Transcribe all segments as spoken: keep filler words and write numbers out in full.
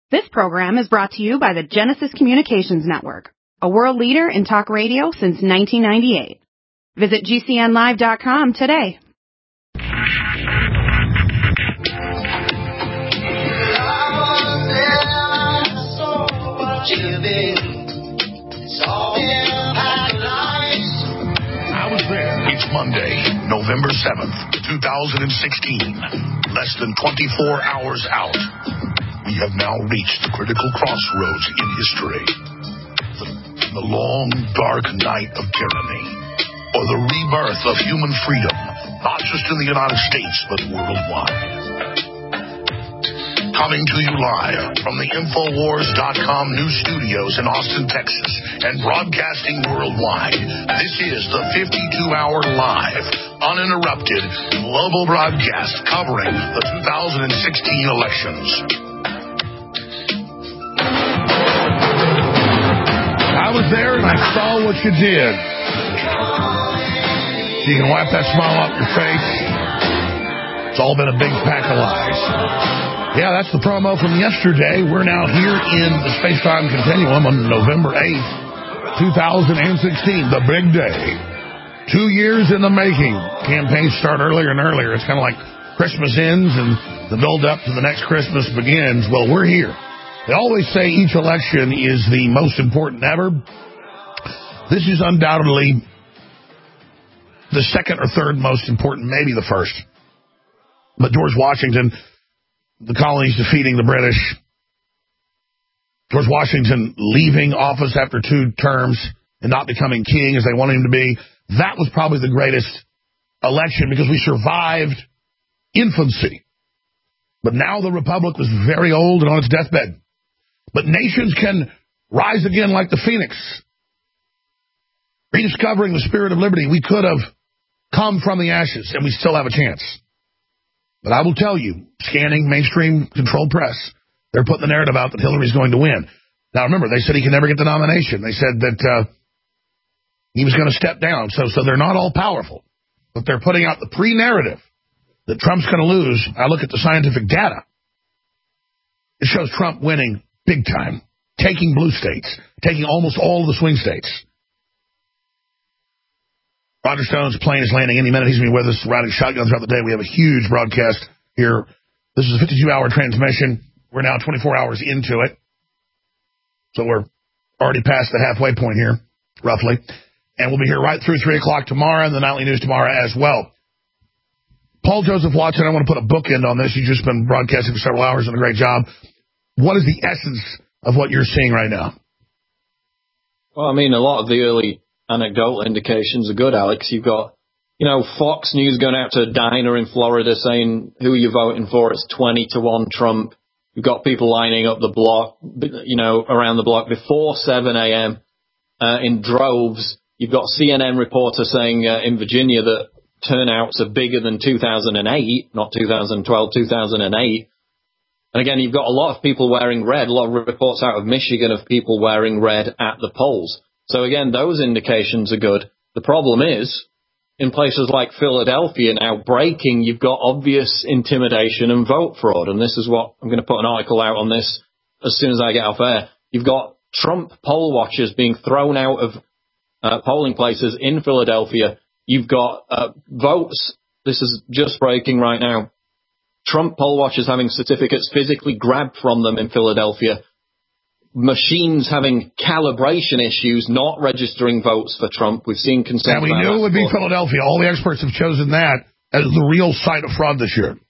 This program is brought to you by the Genesis Communications Network, a world leader in talk radio since nineteen ninety-eight. Visit G C N live dot com today. I was there. It's Monday, November seventh, two thousand sixteen. Less than twenty-four hours out. We have now reached the critical crossroads in history. The, the long, dark night of tyranny, or the rebirth of human freedom, not just in the United States, but worldwide. Coming to you live from the Infowars dot com news studios in Austin, Texas, and broadcasting worldwide, this is the fifty-two hour live, uninterrupted, global broadcast covering the two thousand sixteen elections. I was there and I saw what you did. So you can wipe that smile off your face. It's all been a big pack of lies. Yeah, that's the promo from yesterday. We're now here in the space-time continuum on November eighth, two thousand sixteen, the big day. Two years in the making. Campaigns start earlier and earlier. It's kind of like Christmas ends and the build-up to the next Christmas begins. Well, we're here. They always say each election is the most important ever. This is undoubtedly the second or third most important, maybe the first. But George Washington, the colonies defeating the British, George Washington leaving office after two terms and not becoming king as they wanted him to be, that was probably the greatest election because we survived infancy. But now the Republic was very old and on its deathbed. But nations can rise again like the phoenix. Rediscovering the spirit of liberty, we could have come from the ashes, and we still have a chance. But I will tell you, scanning mainstream controlled press, they're putting the narrative out that Hillary's going to win. Now, remember, they said he can never get the nomination. They said that uh, he was going to step down, so, so they're not all powerful. But they're putting out the pre-narrative that Trump's going to lose. I look at the scientific data. It shows Trump winning big time, taking blue states, taking almost all of the swing states. Roger Stone's plane is landing any minute. He's going to be with us, riding shotgun throughout the day. We have a huge broadcast here. This is a fifty-two hour transmission. We're now twenty-four hours into it. So we're already past the halfway point here, roughly. And we'll be here right through three o'clock tomorrow and the nightly news tomorrow as well. Paul Joseph Watson, I want to put a bookend on this. You've just been broadcasting for several hours, done a great job. What is the essence of what you're seeing right now? Well, I mean, a lot of the early anecdotal indications are good, Alex. You've got, you know, Fox News going out to a diner in Florida saying, who are you voting for? It's twenty to one Trump. You've got people lining up the block, you know, around the block before seven a.m. Uh, in droves. You've got C N N reporter saying uh, in Virginia that turnouts are bigger than two thousand eight, not two thousand twelve, two thousand eight. And again, you've got a lot of people wearing red, a lot of reports out of Michigan of people wearing red at the polls. So again, those indications are good. The problem is, in places like Philadelphia now, breaking, you've got obvious intimidation and vote fraud. And this is what, I'm going to put an article out on this as soon as I get off air. You've got Trump poll watchers being thrown out of uh, polling places in Philadelphia. You've got uh, votes, this is just breaking right now, Trump poll watchers having certificates physically grabbed from them in Philadelphia. Machines having calibration issues, not registering votes for Trump. We've seen concerns. And we knew it would be Philadelphia. All the experts have chosen that as the real site of fraud this year.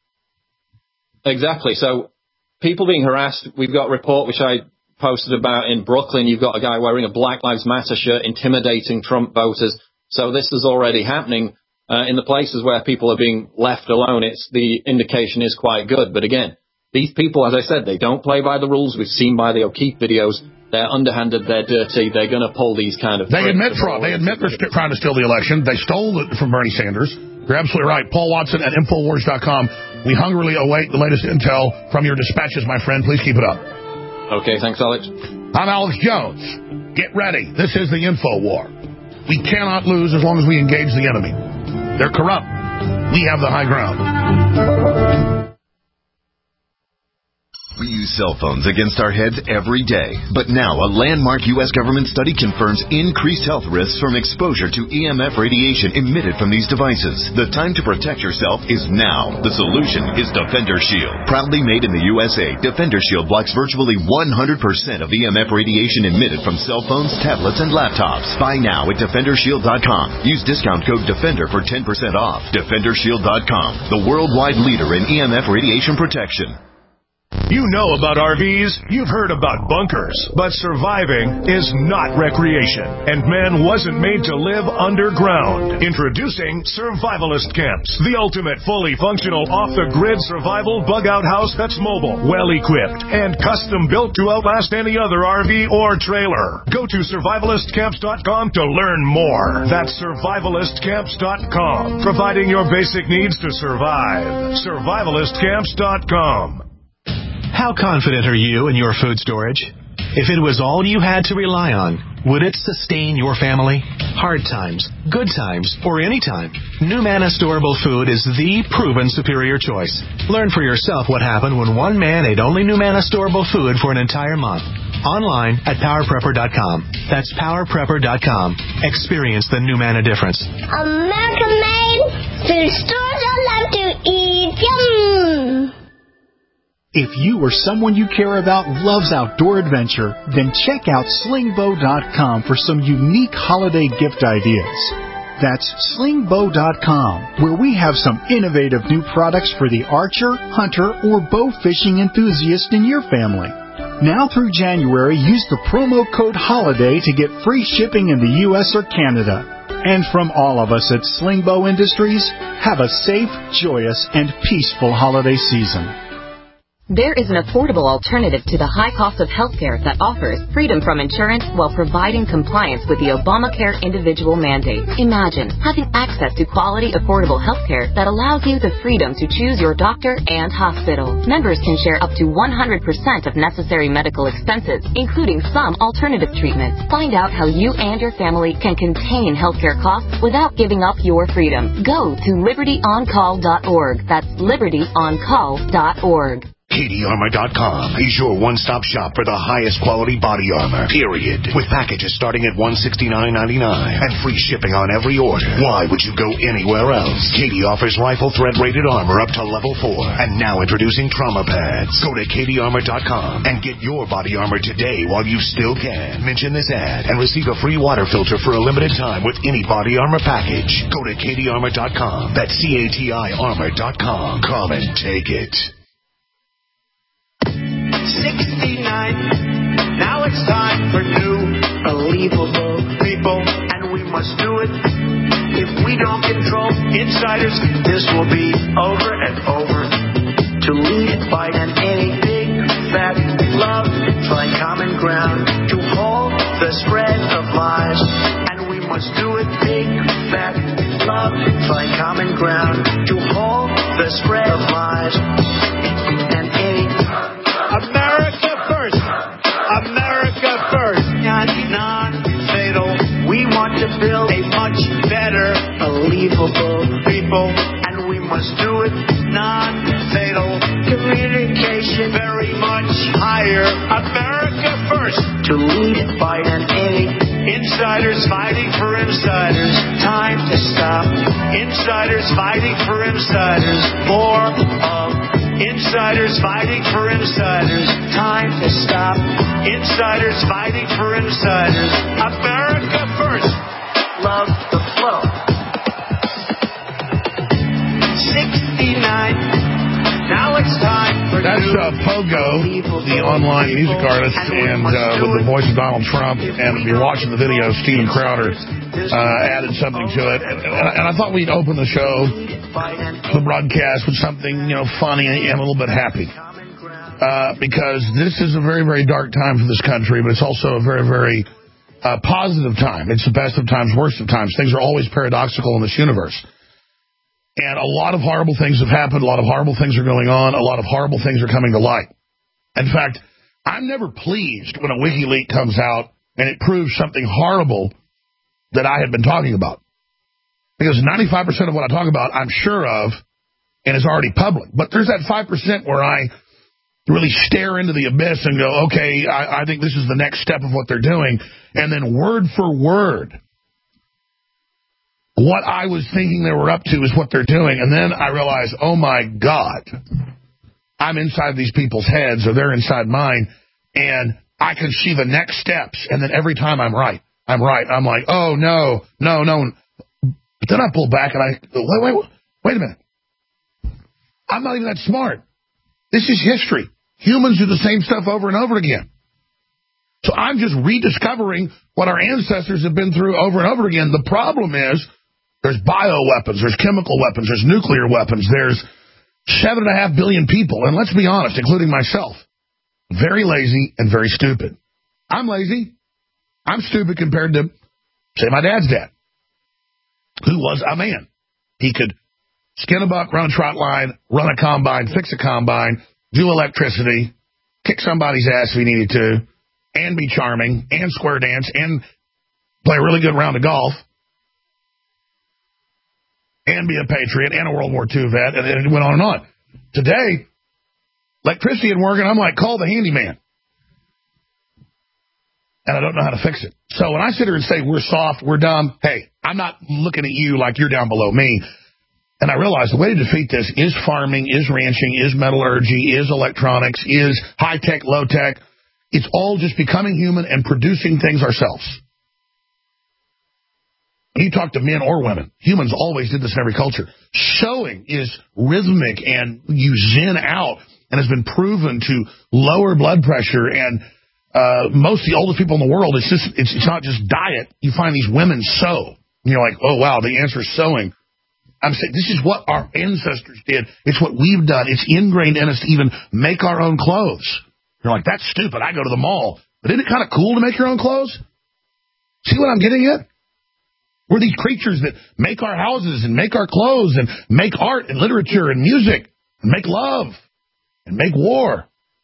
Exactly. So people being harassed. We've got a report which I posted about in Brooklyn. You've got a guy wearing a Black Lives Matter shirt intimidating Trump voters. So this is already happening. Uh, in the places where people are being left alone, it's the indication is quite good. But again, these people, as I said, they don't play by the rules. We've seen by the O'Keefe videos. They're underhanded. They're dirty. They're going to pull these kind of... They admit fraud. They admit they're st- trying to steal the election. They stole it from Bernie Sanders. You're absolutely right. Paul Watson at Infowars dot com. We hungrily await the latest intel from your dispatches, my friend. Please keep it up. Okay, thanks, Alex. I'm Alex Jones. Get ready. This is the Info War. We cannot lose as long as we engage the enemy. They're corrupt. We have the high ground. We use cell phones against our heads every day. But now a landmark U S government study confirms increased health risks from exposure to E M F radiation emitted from these devices. The time to protect yourself is now. The solution is Defender Shield. Proudly made in the U S A, Defender Shield blocks virtually one hundred percent of E M F radiation emitted from cell phones, tablets, and laptops. Buy now at Defender Shield dot com. Use discount code DEFENDER for ten percent off. Defender Shield dot com, the worldwide leader in E M F radiation protection. You know about R Vs, you've heard about bunkers, but surviving is not recreation, and man wasn't made to live underground. Introducing Survivalist Camps, the ultimate fully functional off-the-grid survival bug-out house that's mobile, well-equipped, and custom-built to outlast any other R V or trailer. Go to survivalist camps dot com to learn more. That's survivalist camps dot com, providing your basic needs to survive. survivalist camps dot com. How confident are you in your food storage? If it was all you had to rely on, would it sustain your family? Hard times, good times, or any time, NuManna Storable Food is the proven superior choice. Learn for yourself what happened when one man ate only NuManna Storable Food for an entire month. Online at power prepper dot com. That's power prepper dot com. Experience the NuManna difference. American made food stores I love to eat. Yum! If you or someone you care about loves outdoor adventure, then check out sling bow dot com for some unique holiday gift ideas. That's sling bow dot com, where we have some innovative new products for the archer, hunter, or bow fishing enthusiast in your family. Now through January, use the promo code HOLIDAY to get free shipping in the U S or Canada. And from all of us at Sling Bow Industries, have a safe, joyous, and peaceful holiday season. There is an affordable alternative to the high cost of healthcare that offers freedom from insurance while providing compliance with the Obamacare individual mandate. Imagine having access to quality, affordable healthcare that allows you the freedom to choose your doctor and hospital. Members can share up to one hundred percent of necessary medical expenses, including some alternative treatments. Find out how you and your family can contain healthcare costs without giving up your freedom. Go to liberty on call dot org. That's liberty on call dot org. Katie Armor dot com is your one-stop shop for the highest quality body armor, period. With packages starting at one hundred sixty-nine ninety-nine and free shipping on every order. Why would you go anywhere else? Katie offers rifle thread-rated armor up to level four. And now introducing trauma pads. Go to Katie Armor dot com and get your body armor today while you still can. Mention this ad and receive a free water filter for a limited time with any body armor package. Go to Katie Armor dot com. That's C A T I Armor dot com. Come and take it. sixty-nine. Now it's time for new, believable people, and we must do it. If we don't control insiders, this will be over and over. To lead by an any big fat love, find common ground to hold the spread of lies, and we must do it. Big fat love, find common ground to hold the spread of lies, and any. America first! America first! Non-fatal. We want to build a much better, believable people, and we must do it non-fatal. Communication very much higher. America first! To lead by an A. Insiders fighting for insiders. Time to stop. Insiders fighting for insiders. More of insiders fighting for insiders. Time to stop. Insiders fighting for insiders. America first. Love the flow. sixty-nine. Now it's time for That's uh, Pogo, the online music artist, and uh, with the voice of Donald Trump. And if you're watching the video, Steven Crowder uh, added something to it. And, and I thought we'd open the show, the broadcast, with something, you know, funny and a little bit happy. Uh, because this is a very, very dark time for this country, but it's also a very, very uh, positive time. It's the best of times, worst of times. Things are always paradoxical in this universe. And a lot of horrible things have happened. A lot of horrible things are going on. A lot of horrible things are coming to light. In fact, I'm never pleased when a WikiLeaks comes out and it proves something horrible that I had been talking about. Because ninety-five percent of what I talk about, I'm sure of, and is already public. But there's that five percent where I really stare into the abyss and go, okay, I, I think this is the next step of what they're doing. And then word for word, what I was thinking they were up to is what they're doing. And then I realized, oh, my God, I'm inside these people's heads or they're inside mine, and I can see the next steps. And then every time I'm right, I'm right. I'm like, oh, no, no, no. But then I pull back and I go, wait, wait, wait a minute. I'm not even that smart. This is history. Humans do the same stuff over and over again. So I'm just rediscovering what our ancestors have been through over and over again. The problem is there's bioweapons, there's chemical weapons, there's nuclear weapons, there's seven and a half billion people. And let's be honest, including myself, very lazy and very stupid. I'm lazy. I'm stupid compared to, say, my dad's dad, who was a man. He could skin a buck, run a trot line, run a combine, fix a combine, do electricity, kick somebody's ass if he needed to, and be charming, and square dance, and play a really good round of golf, and be a patriot, and a World War Two vet, and it went on and on. Today, electricity isn't working. I'm like, call the handyman. And I don't know how to fix it. So when I sit here and say we're soft, we're dumb, hey, I'm not looking at you like you're down below me. And I realize the way to defeat this is farming, is ranching, is metallurgy, is electronics, is high-tech, low-tech. It's all just becoming human and producing things ourselves. When you talk to men or women, humans always did this in every culture. Sewing is rhythmic and you zen out and has been proven to lower blood pressure. And uh, most of the oldest people in the world, it's just it's, it's not just diet. You find these women sew. And you're like, oh, wow, the answer is sewing. I'm saying this is what our ancestors did. It's what we've done. It's ingrained in us to even make our own clothes. You're like, that's stupid. I go to the mall. But isn't it kind of cool to make your own clothes? See what I'm getting at? We're these creatures that make our houses and make our clothes and make art and literature and music and make love and make war.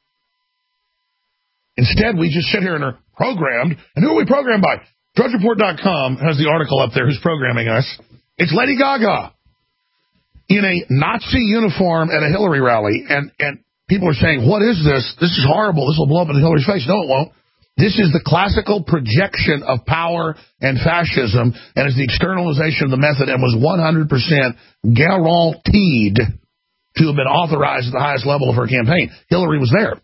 Instead, we just sit here and are programmed. And who are we programmed by? Drudge Report dot com has the article up there who's programming us. It's Lady Gaga in a Nazi uniform at a Hillary rally. And, and people are saying, what is this? This is horrible. This will blow up in Hillary's face. No, it won't. This is the classical projection of power and fascism, and is the externalization of the method, and was one hundred percent guaranteed to have been authorized at the highest level of her campaign. Hillary was there.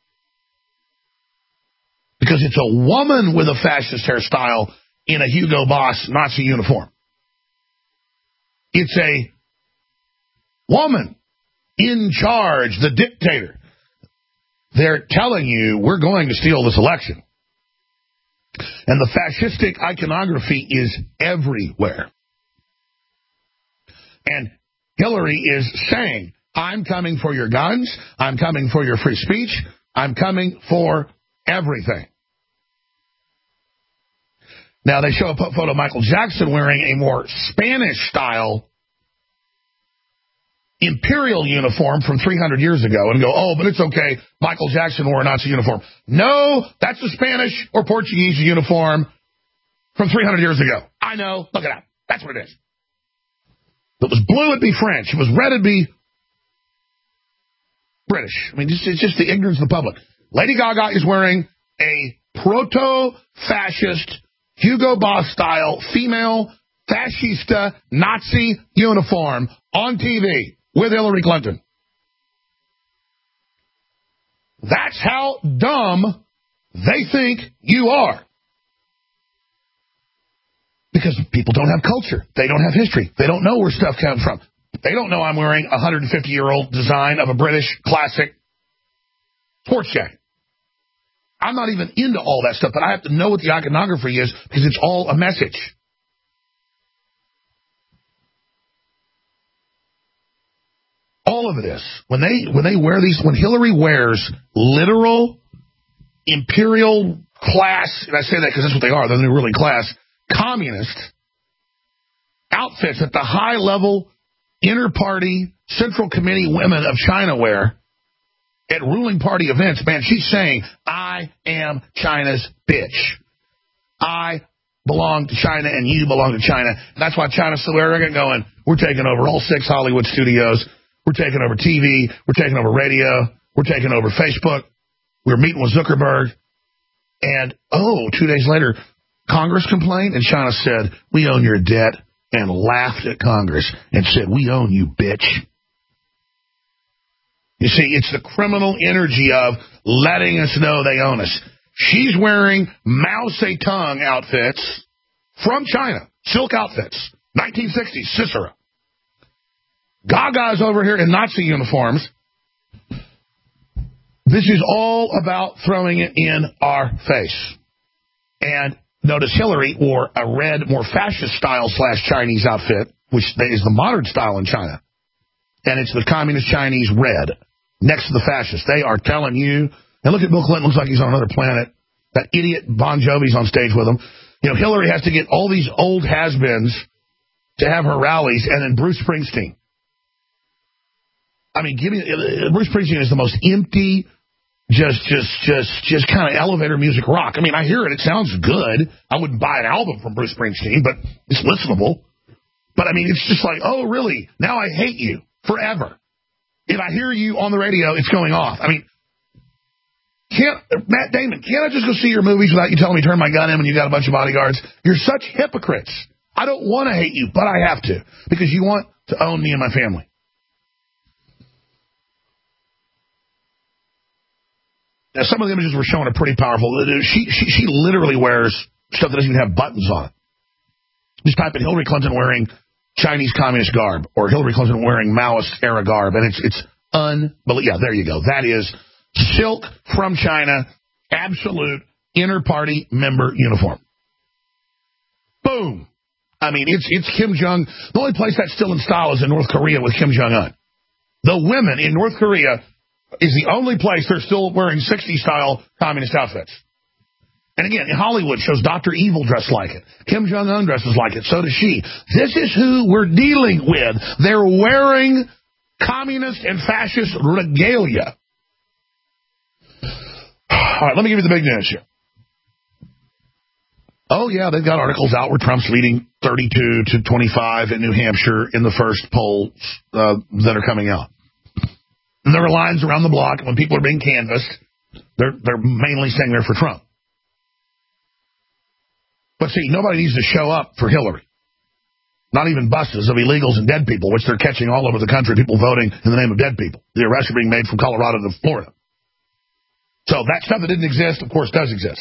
Because it's a woman with a fascist hairstyle in a Hugo Boss Nazi uniform. It's a woman in charge, the dictator. They're telling you, we're going to steal this election. And the fascistic iconography is everywhere. And Hillary is saying, I'm coming for your guns, I'm coming for your free speech, I'm coming for everything. Now, they show a photo of Michael Jackson wearing a more Spanish-style imperial uniform from three hundred years ago and go, oh, but it's okay, Michael Jackson wore a Nazi uniform. No, that's a Spanish or Portuguese uniform from three hundred years ago. I know. Look it up. That's what it is. If it was blue, it'd be French. If it was red, it'd be British. I mean, it's, it's just the ignorance of the public. Lady Gaga is wearing a proto-fascist, Hugo Boss-style, female, fascista, Nazi uniform on T V with Hillary Clinton. That's how dumb they think you are. Because people don't have culture. They don't have history. They don't know where stuff comes from. They don't know I'm wearing a one hundred fifty-year-old design of a British classic sports jacket. I'm not even into all that stuff, but I have to know what the iconography is because it's all a message. All of it is. When they when they wear these, when Hillary wears literal imperial class, and I say that because that's what they are, they're the ruling class, communist outfits that the high-level inter-party Central Committee women of China wear at ruling party events, man, she's saying, I am China's bitch. I belong to China and you belong to China. And that's why China's so arrogant, going, we're taking over all six Hollywood studios. We're taking over T V. We're taking over radio. We're taking over Facebook. We're meeting with Zuckerberg. And, oh, two days later, Congress complained, and China said, we own your debt, and laughed at Congress and said, we own you, bitch. You see, it's the criminal energy of letting us know they own us. She's wearing Mao Zedong outfits from China, silk outfits, nineteen sixties, Cicero. Gaga's over here in Nazi uniforms. This is all about throwing it in our face. And notice Hillary wore a red, more fascist-style slash Chinese outfit, which is the modern style in China. And it's the communist Chinese red next to the fascist. They are telling you, and look at Bill Clinton, looks like he's on another planet. That idiot Bon Jovi's on stage with him. You know, Hillary has to get all these old has-beens to have her rallies, and then Bruce Springsteen. I mean, give me, Bruce Springsteen is the most empty, just, just, just, just kind of elevator music rock. I mean, I hear it. It sounds good. I wouldn't buy an album from Bruce Springsteen, but it's listenable. But, I mean, it's just like, oh, really? Now I hate you forever. If I hear you on the radio, it's going off. I mean, can't Matt Damon, can't I just go see your movies without you telling me to turn my gun in when you got a bunch of bodyguards? You're such hypocrites. I don't want to hate you, but I have to, because you want to own me and my family. Now, some of the images we're showing are pretty powerful. She, she, she literally wears stuff that doesn't even have buttons on it. Just type in Hillary Clinton wearing Chinese communist garb, or Hillary Clinton wearing Maoist-era garb, and it's it's unbelievable. Yeah, there you go. That is silk from China, absolute inter-party member uniform. Boom. I mean, it's it's Kim Jong. The only place that's still in style is in North Korea with Kim Jong-un. The women in North Korea is the only place they're still wearing sixties-style communist outfits. And again, Hollywood shows Doctor Evil dressed like it. Kim Jong-un dresses like it. So does she. This is who we're dealing with. They're wearing communist and fascist regalia. All right, let me give you the big news here. Oh, yeah, they've got articles out where Trump's leading thirty-two to twenty-five in New Hampshire in the first polls uh, that are coming out. And there are lines around the block, and when people are being canvassed, they're, they're mainly saying they're for Trump. But see, nobody needs to show up for Hillary. Not even buses of illegals and dead people, which they're catching all over the country, people voting in the name of dead people. The arrests are being made from Colorado to Florida. So that stuff that didn't exist, of course, does exist.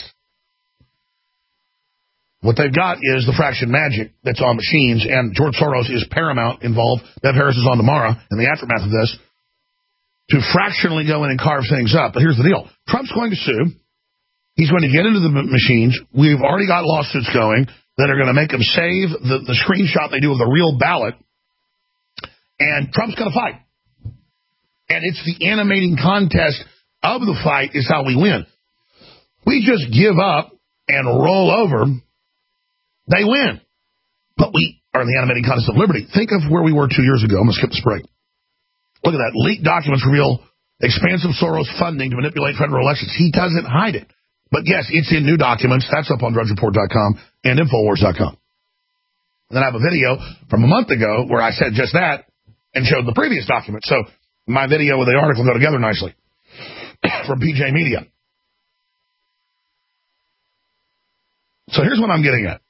What they've got is the fraction magic that's on machines, and George Soros is paramount involved. Bev Harris is on tomorrow in the aftermath of this to fractionally go in and carve things up. But here's the deal. Trump's going to sue. He's going to get into the machines. We've already got lawsuits going that are going to make him save the, the screenshot they do of the real ballot. And Trump's going to fight. And it's the animating contest of the fight is how we win. We just give up and roll over. They win. But we are in the animating contest of liberty. Think of where we were two years ago. I'm going to skip this break. Look at that. Leaked documents reveal expansive Soros funding to manipulate federal elections. He doesn't hide it. But, yes, it's in new documents. That's up on drudge report dot com and infowars dot com. And then I have a video from a month ago where I said just that and showed the previous document. So my video with the article go together nicely from P J Media. So here's what I'm getting at.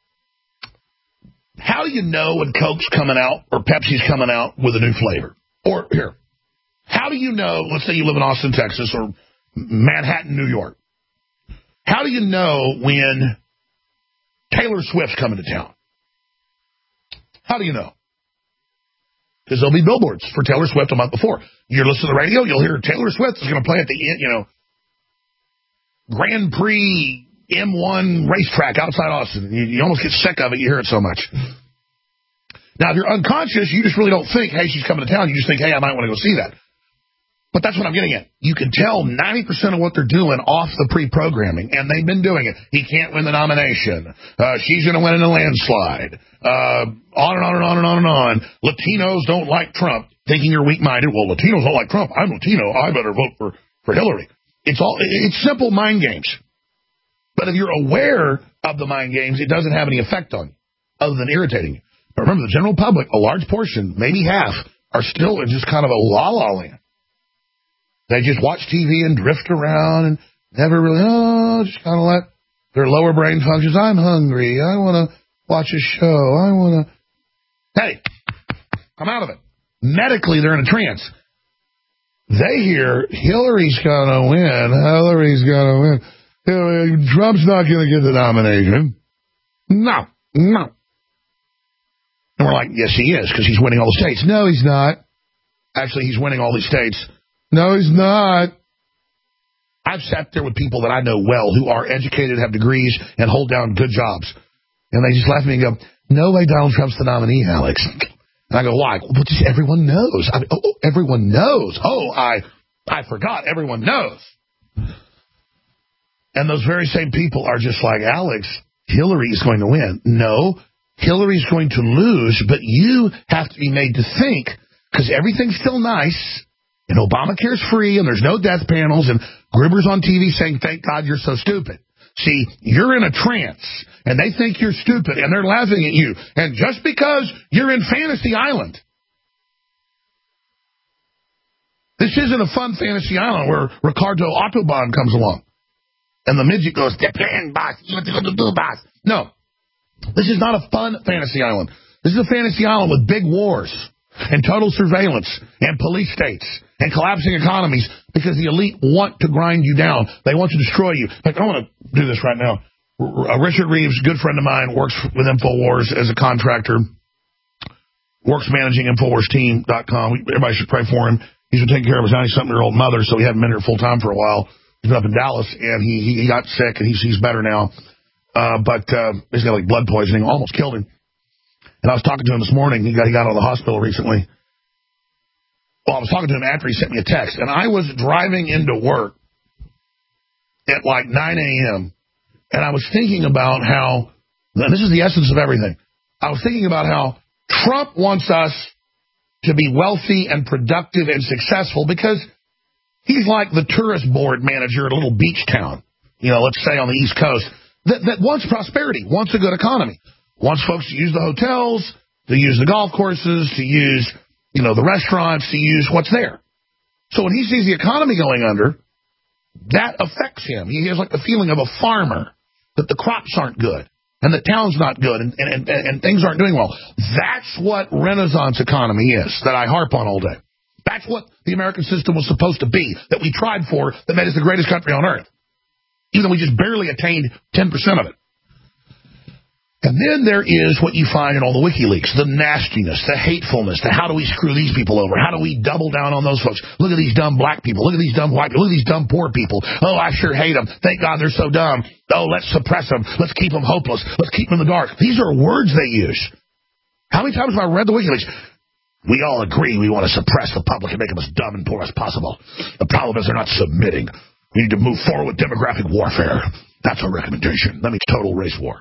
How do you know when Coke's coming out or Pepsi's coming out with a new flavor? Or, here, how do you know, let's say you live in Austin, Texas, or Manhattan, New York. How do you know when Taylor Swift's coming to town? How do you know? Because there'll be billboards for Taylor Swift a month before. You're listening to the radio, you'll hear Taylor Swift is going to play at the, you know, Grand Prix M one racetrack outside Austin. You, you almost get sick of it. You hear it so much. Now, if you're unconscious, you just really don't think, hey, she's coming to town. You just think, hey, I might want to go see that. But that's what I'm getting at. You can tell ninety percent of what they're doing off the pre-programming, and they've been doing it. He can't win the nomination. Uh, she's going to win in a landslide. Uh, on and on and on and on and on. Latinos don't like Trump, thinking you're weak-minded. Well, Latinos don't like Trump. I'm Latino. I better vote for, for Hillary. It's all it's simple mind games. But if you're aware of the mind games, it doesn't have any effect on you, other than irritating you. But remember, the general public, a large portion, maybe half, are still in just kind of a la-la land. They just watch T V and drift around and never really, oh, just kind of let their lower brain functions. I'm hungry. I want to watch a show. I want to. Hey, come out of it. Medically, they're in a trance. They hear Hillary's going to win. Hillary's going to win. Hillary, Trump's not going to get the nomination. No, no. And we're like, yes, he is, because he's winning all the states. No, he's not. Actually, he's winning all these states. No, he's not. I've sat there with people that I know well who are educated, have degrees, and hold down good jobs. And they just laugh at me and go, no way Donald Trump's the nominee, Alex. And I go, why? Well, just everyone knows. I mean, oh, everyone knows. Oh, I I forgot. Everyone knows. And those very same people are just like, Alex, Hillary is going to win. No, Hillary's going to lose, but you have to be made to think, because everything's still nice, and Obamacare's free, and there's no death panels, and Gruber's on T V saying, thank God you're so stupid. See, you're in a trance, and they think you're stupid, and they're laughing at you. And just because you're in Fantasy Island, this isn't a fun Fantasy Island where Ricardo Autobahn comes along, and the midget goes, depend, boss, you want to go to do, boss. No, this is not a fun Fantasy Island. This is a Fantasy Island with big wars and total surveillance and police states and collapsing economies, because the elite want to grind you down. They want to destroy you. In fact, I want to do this right now. R- Richard Reeves, good friend of mine, works with InfoWars as a contractor, works managing InfoWars Team dot com. Everybody should pray for him. He's been taking care of his ninety-something-year-old mother, so he hadn't been here full-time for a while. He's been up in Dallas, and he he, he got sick, and he's, he's better now. Uh, but uh, he's got like blood poisoning, almost killed him. And I was talking to him this morning. He got, he got out of the hospital recently. Well, I was talking to him after he sent me a text, and I was driving into work at like nine a.m., and I was thinking about how, and this is the essence of everything, I was thinking about how Trump wants us to be wealthy and productive and successful because he's like the tourist board manager at a little beach town, you know, let's say on the East Coast, that, that wants prosperity, wants a good economy, wants folks to use the hotels, to use the golf courses, to use, you know, the restaurants, to use what's there. So when he sees the economy going under, that affects him. He has like the feeling of a farmer, that the crops aren't good, and the town's not good, and, and, and, and things aren't doing well. That's what Renaissance economy is, that I harp on all day. That's what the American system was supposed to be, that we tried for, that made us the greatest country on earth, even though we just barely attained ten percent of it. And then there is what you find in all the WikiLeaks, the nastiness, the hatefulness, the how do we screw these people over? How do we double down on those folks? Look at these dumb black people. Look at these dumb white people. Look at these dumb poor people. Oh, I sure hate them. Thank God they're so dumb. Oh, let's suppress them. Let's keep them hopeless. Let's keep them in the dark. These are words they use. How many times have I read the WikiLeaks? We all agree we want to suppress the public and make them as dumb and poor as possible. The problem is they're not submitting. We need to move forward with demographic warfare. That's our recommendation. That means total race war.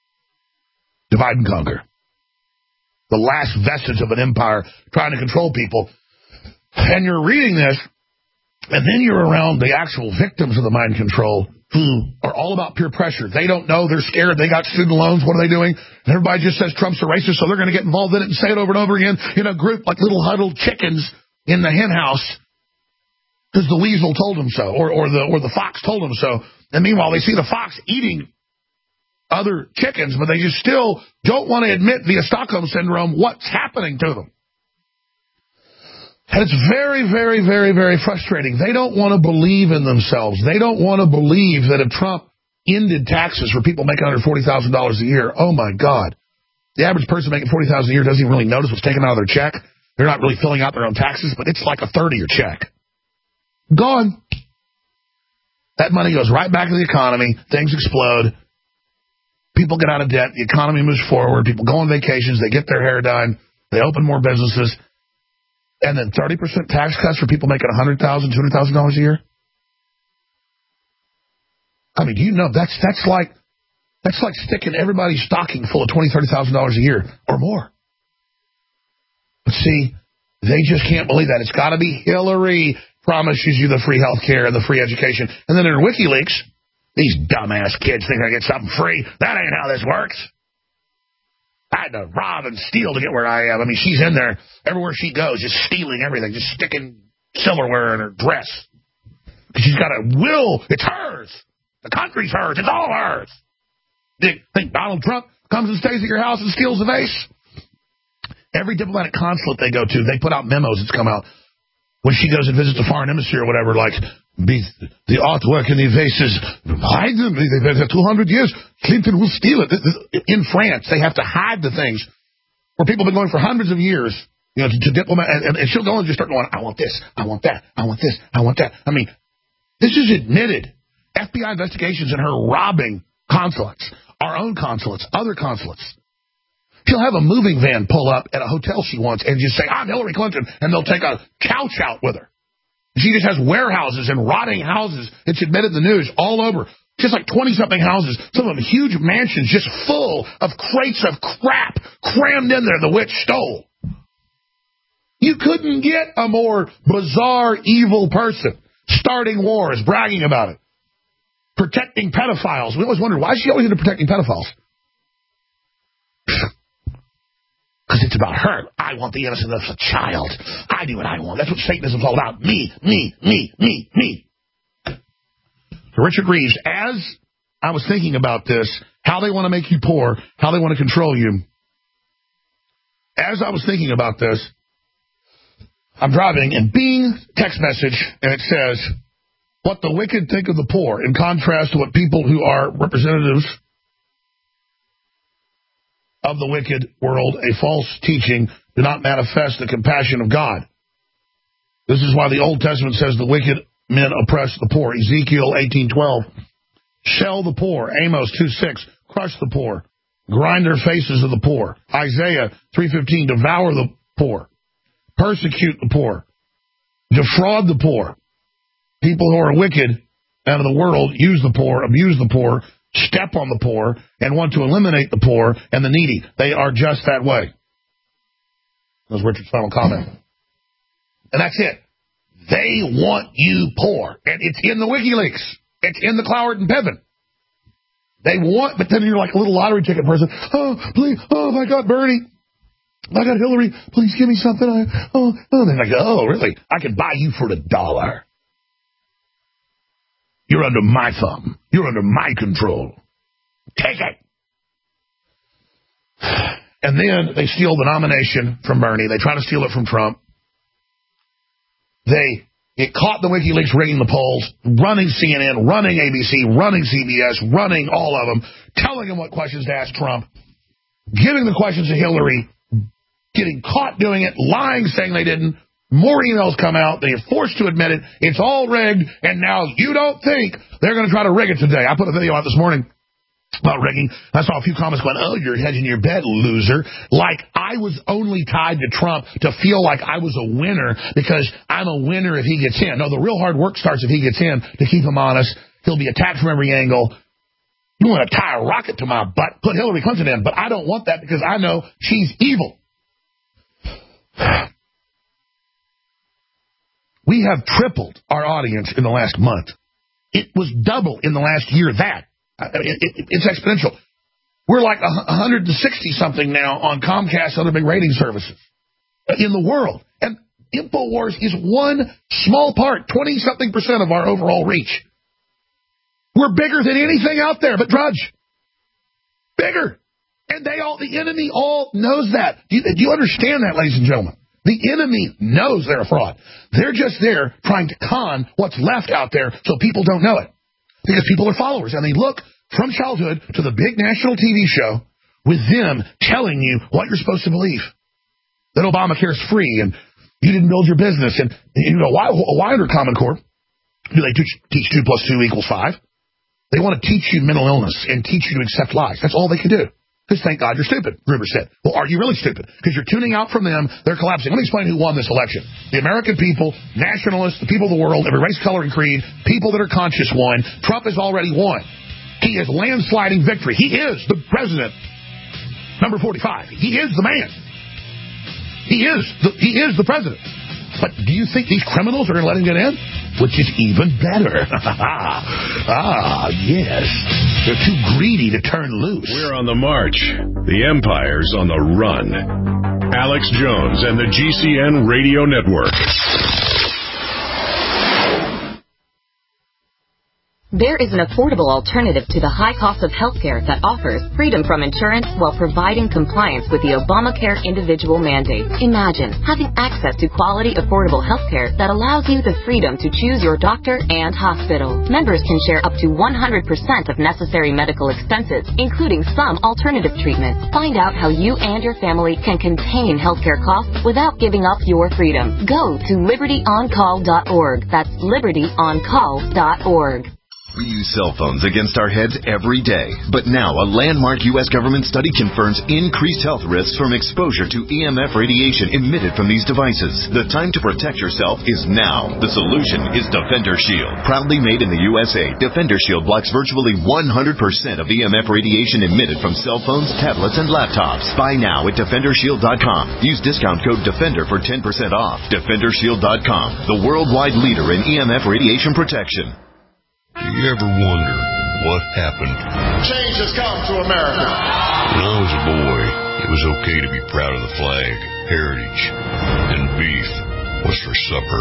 Divide and conquer. The last vestige of an empire trying to control people. And you're reading this, and then you're around the actual victims of the mind control who are all about peer pressure. They don't know. They're scared. They got student loans. What are they doing? And everybody just says Trump's a racist, so they're going to get involved in it and say it over and over again in a group like little huddled chickens in the hen house because the weasel told them so, or, or, the, or the fox told them so. And meanwhile, they see the fox eating other chickens, but they just still don't want to admit via Stockholm Syndrome what's happening to them. And it's very, very, very, very frustrating. They don't want to believe in themselves. They don't want to believe that if Trump ended taxes for people making under forty thousand dollars a year, oh, my God. The average person making forty thousand dollars a year doesn't even really notice what's taken out of their check. They're not really filling out their own taxes, but it's like a third of your check. Gone. That money goes right back to the economy. Things explode. People get out of debt. The economy moves forward. People go on vacations. They get their hair done. They open more businesses. And then thirty percent tax cuts for people making one hundred thousand dollars, two hundred thousand dollars a year? I mean, you know, that's that's like that's like sticking everybody's stocking full of twenty thousand dollars, thirty thousand dollars a year or more. But see, they just can't believe that. It's got to be Hillary promises you the free health care and the free education. And then in WikiLeaks, these dumbass kids think I get something free. That ain't how this works. I had to rob and steal to get where I am. I mean, she's in there everywhere she goes, just stealing everything, just sticking silverware in her dress. She's got a will. It's hers. The country's hers. It's all hers. Do you think Donald Trump comes and stays at your house and steals the vase? Every diplomatic consulate they go to, they put out memos that's come out when she goes and visits a foreign embassy or whatever, like, the artwork in the vases, hide them. They've been here two hundred years. Clinton will steal it. In France, they have to hide the things where people have been going for hundreds of years, you know, to, to diplomat, and, and she'll go and just start going, I want this, I want that, I want this, I want that. I mean, this is admitted. F B I investigations and her robbing consulates, our own consulates, other consulates. She'll have a moving van pull up at a hotel she wants and just say, I'm Hillary Clinton, and they'll take a couch out with her. She just has warehouses and rotting houses. It's admitted in the news all over. Just like twenty-something houses, some of them huge mansions just full of crates of crap crammed in there the witch stole. You couldn't get a more bizarre, evil person starting wars, bragging about it. Protecting pedophiles. We always wondered, why is she always into protecting pedophiles? Because it's about her. I want the innocence of a child. I do what I want. That's what Satanism's all about. Me, me, me, me, me. So Richard Reeves, as I was thinking about this, how they want to make you poor, how they want to control you, as I was thinking about this, I'm driving, and Bing text message, and it says, what the wicked think of the poor, in contrast to what people who are representatives of the wicked world, a false teaching, do not manifest the compassion of God. This is why the Old Testament says the wicked men oppress the poor. Ezekiel eighteen twelve, shell the poor. Amos two six, crush the poor. Grind their faces of the poor. Isaiah three fifteen, devour the poor. Persecute the poor. Defraud the poor. People who are wicked out of the world use the poor, abuse the poor, step on the poor, and want to eliminate the poor and the needy. They are just that way. That was Richard's final comment. And that's it. They want you poor. And it's in the WikiLeaks. It's in the Cloward and Piven. They want, but then you're like a little lottery ticket person. Oh, please, oh, if I got Bernie, if I got Hillary, please give me something. I, oh, oh. Then I go, oh, really? I can buy you for a dollar. You're under my thumb. You're under my control. Take it. And then they steal the nomination from Bernie. They try to steal it from Trump. They get caught in the WikiLeaks rigging the polls, running C N N, running A B C, running C B S, running all of them, telling them what questions to ask Trump, giving the questions to Hillary, getting caught doing it, lying, saying they didn't. More emails come out. They are forced to admit it. It's all rigged, and now you don't think they're going to try to rig it today. I put a video out this morning about rigging. I saw a few comments going, oh, you're hedging your bet, loser. Like I was only tied to Trump to feel like I was a winner because I'm a winner if he gets in. No, the real hard work starts if he gets in to keep him honest. He'll be attacked from every angle. You want to tie a rocket to my butt, put Hillary Clinton in, but I don't want that because I know she's evil. We have tripled our audience in the last month. It was double in the last year. That it, it, it's exponential. We're like one hundred sixty something now on Comcast and other big rating services in the world. And InfoWars is one small part, twenty something percent of our overall reach. We're bigger than anything out there but Drudge. Bigger. And they all, the enemy all knows that. Do you, do you understand that, ladies and gentlemen? The enemy knows they're a fraud. They're just there trying to con what's left out there so people don't know it. Because people are followers, and they look from childhood to the big national T V show with them telling you what you're supposed to believe. That Obamacare is free, and you didn't build your business. And, you know, why, why under Common Core do they teach, teach two plus two equals five? They want to teach you mental illness and teach you to accept lies. That's all they can do. Because thank God you're stupid, Gruber said. Well, are you really stupid? Because you're tuning out from them. They're collapsing. Let me explain who won this election. The American people, nationalists, the people of the world, every race, color, and creed, people that are conscious won. Trump has already won. He is landsliding victory. He is the president. Number forty-five. He is the man. He is the, he is the president. But do you think these criminals are going to let him get in? Which is even better. Ah, yes. They're too greedy to turn loose. We're on the march. The Empire's on the run. Alex Jones and the G C N Radio Network. There is an affordable alternative to the high cost of healthcare that offers freedom from insurance while providing compliance with the Obamacare individual mandate. Imagine having access to quality, affordable healthcare that allows you the freedom to choose your doctor and hospital. Members can share up to one hundred percent of necessary medical expenses, including some alternative treatments. Find out how you and your family can contain healthcare costs without giving up your freedom. Go to liberty on call dot org. That's liberty on call dot org. We use cell phones against our heads every day. But now, a landmark U S government study confirms increased health risks from exposure to E M F radiation emitted from these devices. The time to protect yourself is now. The solution is Defender Shield. Proudly made in the U S A, Defender Shield blocks virtually one hundred percent of E M F radiation emitted from cell phones, tablets, and laptops. Buy now at defender shield dot com. Use discount code DEFENDER for ten percent off. defender shield dot com, the worldwide leader in E M F radiation protection. Do you ever wonder what happened? Change has come to America. When I was a boy, it was okay to be proud of the flag, heritage, and beef was for supper.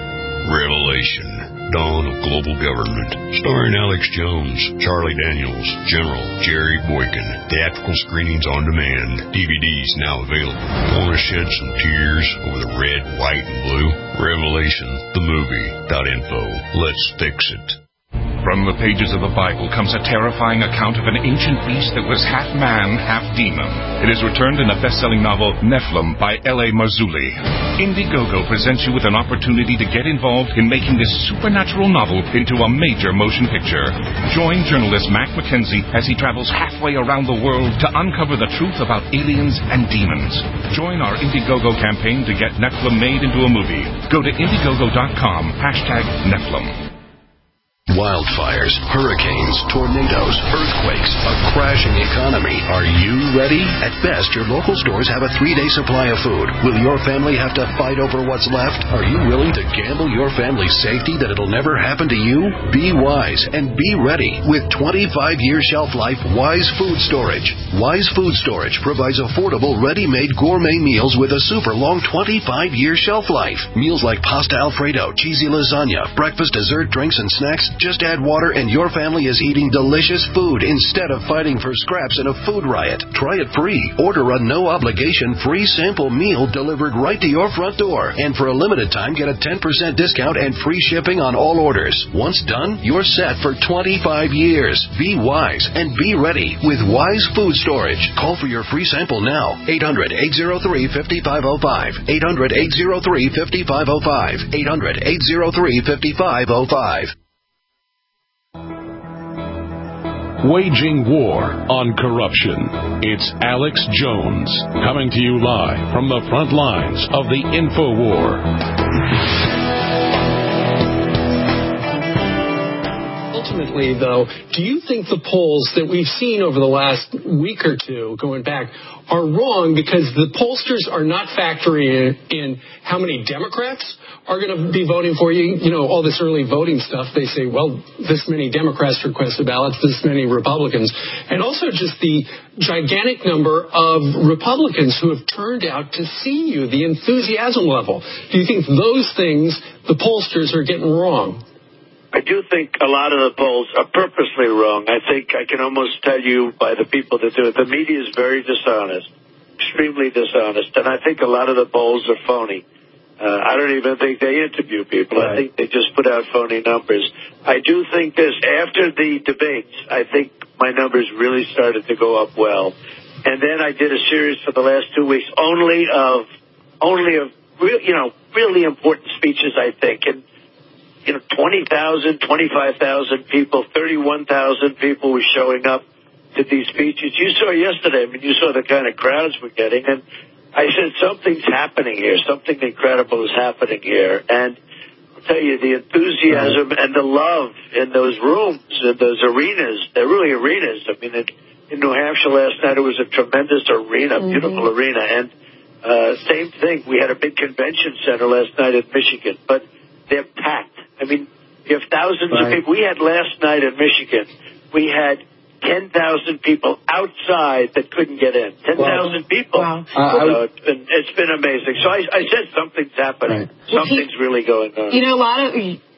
Revelation, Dawn of Global Government, starring Alex Jones, Charlie Daniels, General Jerry Boykin. Theatrical screenings on demand. D V Ds now available. Want to shed some tears over the red, white, and blue? Revelation, the movie dot info. Let's fix it. From the pages of the Bible comes a terrifying account of an ancient beast that was half man, half demon. It is returned in the best-selling novel Nephilim by L A Marzulli. Indiegogo presents you with an opportunity to get involved in making this supernatural novel into a major motion picture. Join journalist Mac McKenzie as he travels halfway around the world to uncover the truth about aliens and demons. Join our Indiegogo campaign to get Nephilim made into a movie. Go to indiegogo dot com, hashtag Nephilim. Wildfires, hurricanes, tornadoes, earthquakes, a crashing economy. Are you ready? At best, your local stores have a three-day supply of food. Will your family have to fight over what's left? Are you willing to gamble your family's safety that it'll never happen to you? Be wise and be ready with twenty-five year shelf life Wise Food Storage. Wise Food Storage provides affordable, ready-made gourmet meals with a super long twenty-five year shelf life. Meals like pasta Alfredo, cheesy lasagna, breakfast, dessert, drinks, and snacks. Just add water and your family is eating delicious food instead of fighting for scraps in a food riot. Try it free. Order a no-obligation free sample meal delivered right to your front door. And for a limited time, get a ten percent discount and free shipping on all orders. Once done, you're set for twenty-five years. Be wise and be ready with Wise Food Storage. Call for your free sample now. eight hundred, eight oh three, five five oh five. eight hundred, eight oh three, five five oh five. eight hundred, eight oh three, five five oh five. Waging war on corruption. It's Alex Jones coming to you live from the front lines of the InfoWar. Ultimately, though, do you think the polls that we've seen over the last week or two going back are wrong because the pollsters are not factoring in, in how many Democrats are going to be voting for you? You know, all this early voting stuff, they say, well, this many Democrats requested ballots, this many Republicans. And also just the gigantic number of Republicans who have turned out to see you, the enthusiasm level. Do you think those things the pollsters are getting wrong? I do think a lot of the polls are purposely wrong. I think I can almost tell you by the people that do it, the media is very dishonest, extremely dishonest, and I think a lot of the polls are phony. Uh, I don't even think they interview people. Right. I think they just put out phony numbers. I do think this, after the debates, I think my numbers really started to go up well. And then I did a series for the last two weeks only of, only of, real, you know, really important speeches, I think. And, you know, twenty thousand, twenty-five thousand people, thirty-one thousand people were showing up to these speeches. You saw yesterday, I mean, you saw the kind of crowds we're getting. And I said, something's happening here. Something incredible is happening here. And I'll tell you, the enthusiasm and the love in those rooms, in those arenas, they're really arenas. I mean, in, in New Hampshire last night, it was a tremendous arena, mm-hmm. beautiful arena. And uh, same thing, we had a big convention center last night in Michigan, but they're packed. I mean, you have thousands right. of people. We had last night in Michigan, we had ten thousand people outside that couldn't get in. ten thousand wow. people. Wow. Uh, so it's been, it's been amazing. So I, I said something's happening. Right. Something's well, he, really going on. You know, a lot of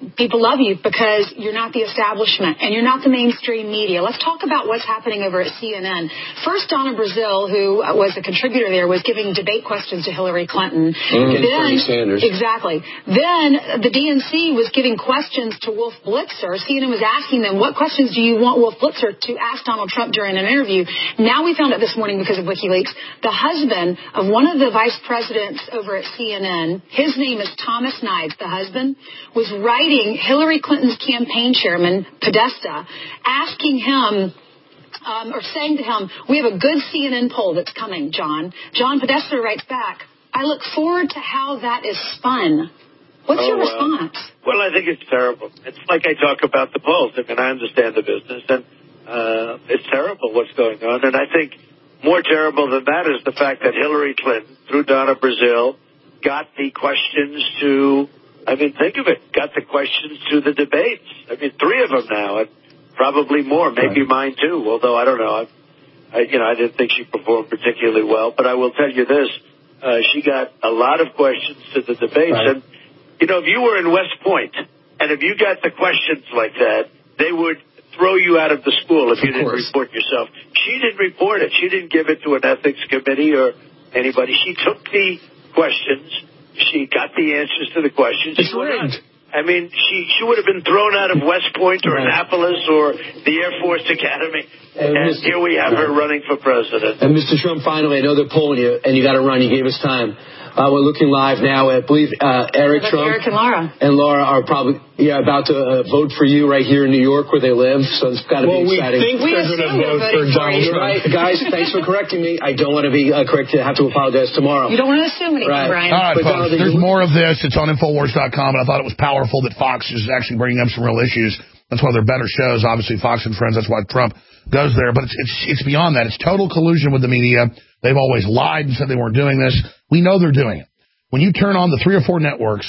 people love you because you're not the establishment and you're not the mainstream media. Let's talk about what's happening over at C N N. First, Donna Brazile, who was a contributor there, was giving debate questions to Hillary Clinton. Mm. Then, Bernie Sanders. Exactly. Then the D N C was giving questions to Wolf Blitzer. C N N was asking them, what questions do you want Wolf Blitzer to ask Donald Trump during an interview? Now we found out this morning because of WikiLeaks, the husband of one of the vice presidents over at C N N, his name is Thomas Knight, the husband, was writing Hillary Clinton's campaign chairman, Podesta, asking him, um, or saying to him, we have a good C N N poll that's coming, John. John Podesta writes back, I look forward to how that is spun. What's oh, your well. response? Well, I think it's terrible. It's like I talk about the polls. I mean, I understand the business, and uh, it's terrible what's going on. And I think more terrible than that is the fact that Hillary Clinton, through Donna Brazile, got the questions to... I mean, think of it. Got the questions to the debates. I mean, three of them now, and probably more. Maybe right. mine too. Although I don't know. I, I, you know, I didn't think she performed particularly well. But I will tell you this: uh, she got a lot of questions to the debates. Right. And you know, if you were in West Point, and if you got the questions like that, they would throw you out of the school if you didn't report yourself. She didn't report it. She didn't give it to an ethics committee or anybody. She took the questions. She got the answers to the questions. It's rigged. I mean, she, she would have been thrown out of West Point or right. Annapolis or the Air Force Academy. And, and here we have her running for president. And Mister Trump, finally, I know they're polling you, and you got to run. You gave us time. Uh, we're looking live now. I believe uh, Eric Trump Eric and Laura and Laura are probably yeah about to uh, vote for you right here in New York where they live. So it's got to well, be exciting. We think we they're going to vote for Donald Trump. Right, guys. Thanks for correcting me. I don't want to be uh, corrected. I have to apologize tomorrow. You don't want to assume anything, right. Brian. All right, but folks. There's more of this. It's on Infowars dot com, and I thought it was powerful that Fox is actually bringing up some real issues. That's why they're better shows. Obviously, Fox and Friends. That's why Trump goes there. But it's it's it's beyond that. It's total collusion with the media. They've always lied and said they weren't doing this. We know they're doing it. When you turn on the three or four networks,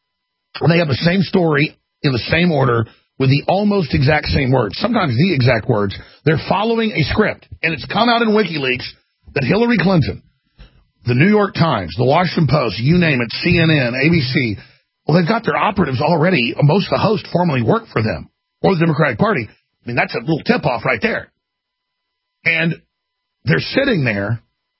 and they have the same story in the same order with the almost exact same words, sometimes the exact words, they're following a script. And it's come out in WikiLeaks that Hillary Clinton, the New York Times, the Washington Post, you name it, C N N, A B C, well, they've got their operatives already. Most of the hosts formerly work for them or the Democratic Party. I mean, that's a little tip-off right there. And they're sitting there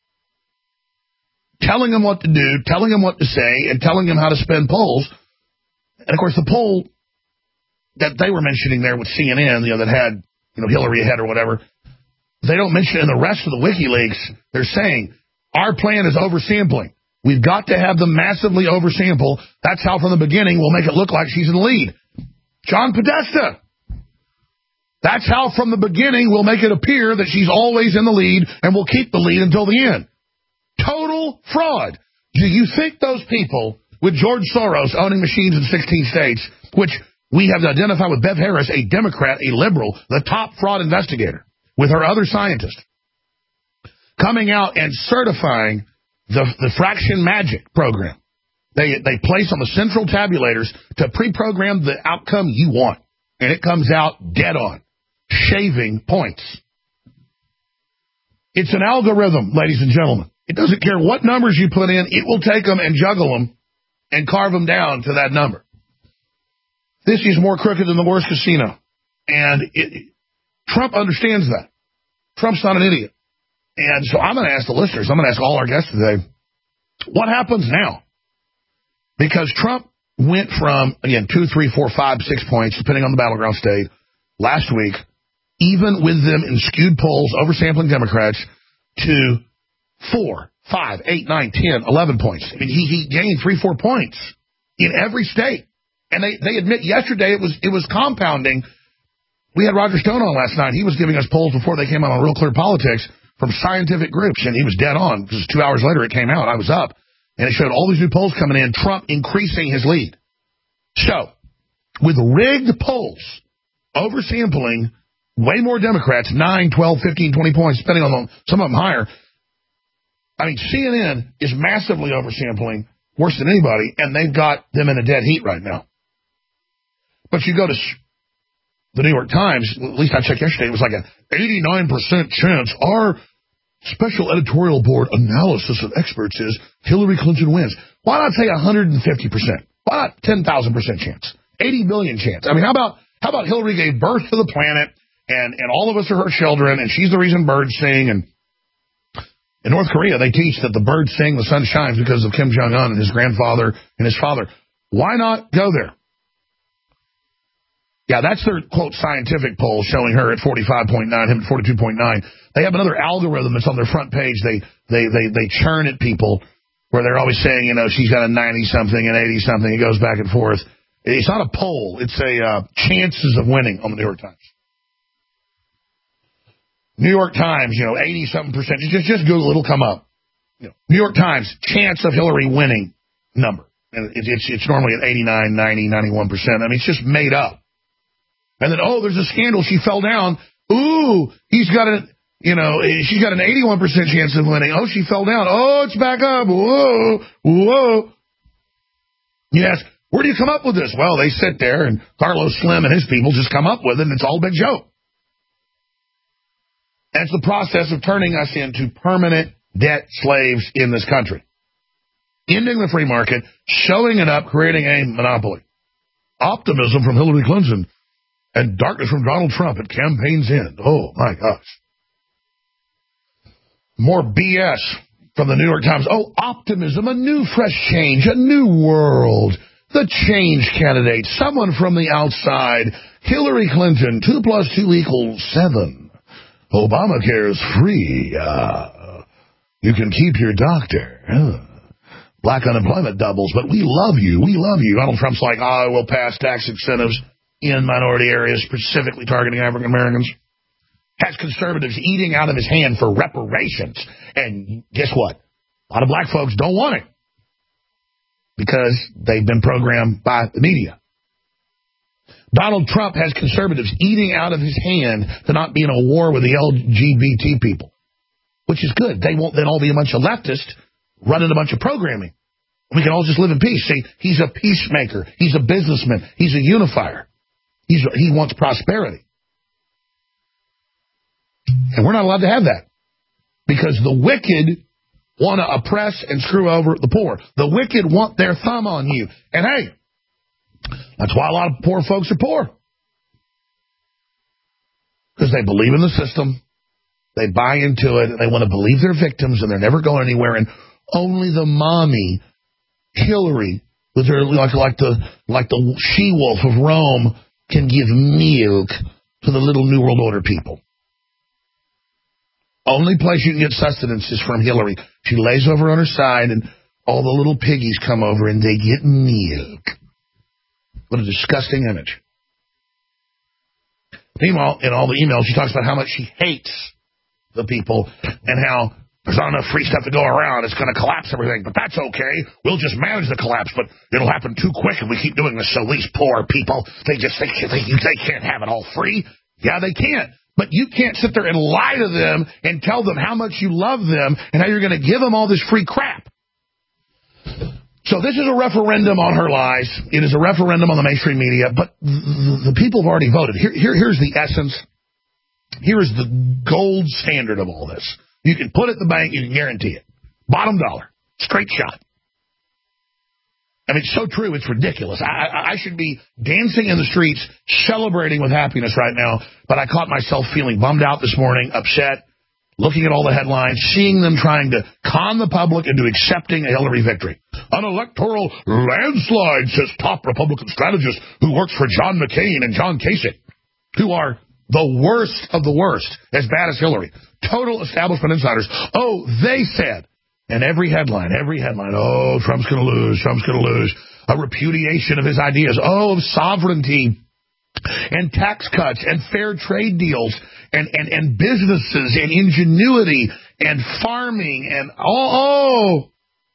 telling them what to do, telling them what to say, and telling them how to spin polls. And, of course, the poll that they were mentioning there with C N N, you know, that had, you know, Hillary ahead or whatever, they don't mention it in the rest of the WikiLeaks. They're saying, our plan is oversampling. We've got to have them massively oversample. That's how, from the beginning, we'll make it look like she's in the lead. John Podesta. That's how, from the beginning, we'll make it appear that she's always in the lead and we'll keep the lead until the end. Total fraud. Do you think those people with George Soros owning machines in sixteen states, which we have identified with Bev Harris, a Democrat, a liberal, the top fraud investigator, with her other scientists, coming out and certifying the, the fraction magic program? They, they place on the central tabulators to pre-program the outcome you want, and it comes out dead on, shaving points. It's an algorithm, ladies and gentlemen. It doesn't care what numbers you put in. It will take them and juggle them and carve them down to that number. This is more crooked than the worst casino. And it, Trump understands that. Trump's not an idiot. And so I'm going to ask the listeners, I'm going to ask all our guests today, what happens now? Because Trump went from, again, two, three, four, five, six points, depending on the battleground state, last week, even with them in skewed polls, oversampling Democrats, to four, five, eight, nine, ten, eleven points. I mean, he, he gained three, four points in every state. And they, they admit yesterday it was it was compounding. We had Roger Stone on last night. He was giving us polls before they came out on Real Clear Politics from scientific groups, and he was dead on because two hours later it came out. I was up, and it showed all these new polls coming in, Trump increasing his lead. So, with rigged polls, oversampling way more Democrats, nine, twelve, fifteen, twenty points, depending on them, some of them higher. I mean, C N N is massively oversampling, worse than anybody, and they've got them in a dead heat right now. But you go to the New York Times, at least I checked yesterday, it was like an eighty-nine percent chance. Our special editorial board analysis of experts is Hillary Clinton wins. Why not say one hundred fifty percent? Why not ten thousand percent chance? eighty billion chance. I mean, how about how about Hillary gave birth to the planet, and, and all of us are her children, and she's the reason birds sing. And in North Korea, they teach that the birds sing, the sun shines because of Kim Jong-un and his grandfather and his father. Why not go there? Yeah, that's their, quote, scientific poll showing her at forty-five point nine, him at forty-two point nine. They have another algorithm that's on their front page. They they they they churn at people where they're always saying, you know, she's got a ninety-something and eighty-something. It goes back and forth. It's not a poll. It's a uh, chances of winning on the New York Times. New York Times, you know, eighty-something percent. Just, just Google, it'll come up. You know, New York Times, chance of Hillary winning number. And it, it's, it's normally at eighty-nine, ninety, ninety-one percent. I mean, it's just made up. And then, oh, there's a scandal. She fell down. Ooh, he's got a, you know, she's got an eighty-one percent chance of winning. Oh, she fell down. Oh, it's back up. Whoa, whoa. Yes. Where do you come up with this? Well, they sit there, and Carlos Slim and his people just come up with it, and it's all a big joke. And it's the process of turning us into permanent debt slaves in this country. Ending the free market, showing it up, creating a monopoly. Optimism from Hillary Clinton and darkness from Donald Trump at campaign's end. Oh, my gosh. More B S from the New York Times. Oh, optimism, a new fresh change, a new world. The change candidate, someone from the outside. Hillary Clinton, two plus two equals seven. Obamacare is free. Uh, you can keep your doctor. Uh, black unemployment doubles, but we love you. We love you. Donald Trump's like, oh, we'll pass tax incentives in minority areas, specifically targeting African Americans. Has conservatives eating out of his hand for reparations. And guess what? A lot of black folks don't want it because they've been programmed by the media. Donald Trump has conservatives eating out of his hand to not be in a war with the L G B T people, which is good. They won't then all be a bunch of leftists running a bunch of programming. We can all just live in peace. See, he's a peacemaker. He's a businessman. He's a unifier. He's, he wants prosperity. And we're not allowed to have that because the wicked want to oppress and screw over the poor. The wicked want their thumb on you. And hey, that's why a lot of poor folks are poor. Because they believe in the system. They buy into it. And they want to believe they're victims and they're never going anywhere. And only the mommy, Hillary, with her like, like the like the she-wolf of Rome, can give milk to the little New World Order people. Only place you can get sustenance is from Hillary. She lays over on her side, and all the little piggies come over, and they get milk. What a disgusting image. Meanwhile, in all the emails, she talks about how much she hates the people and how there's not enough free stuff to go around. It's going to collapse everything, but that's okay. We'll just manage the collapse, but it'll happen too quick, and we keep doing this, so these poor people, they just think they, they can't have it all free. Yeah, they can't. But you can't sit there and lie to them and tell them how much you love them and how you're going to give them all this free crap. So this is a referendum on her lies. It is a referendum on the mainstream media, but the, the people have already voted. Here, here, here's the essence. Here is the gold standard of all this. You can put it in the bank. You can guarantee it. Bottom dollar. Straight shot. I mean, it's so true, it's ridiculous. I, I should be dancing in the streets, celebrating with happiness right now, but I caught myself feeling bummed out this morning, upset, looking at all the headlines, seeing them trying to con the public into accepting a Hillary victory. An electoral landslide, says top Republican strategist who works for John McCain and John Kasich, who are the worst of the worst, as bad as Hillary. Total establishment insiders. Oh, they said. And every headline, every headline, oh, Trump's going to lose, Trump's going to lose. A repudiation of his ideas, oh, of sovereignty and tax cuts and fair trade deals and, and, and businesses and ingenuity and farming and, oh, oh,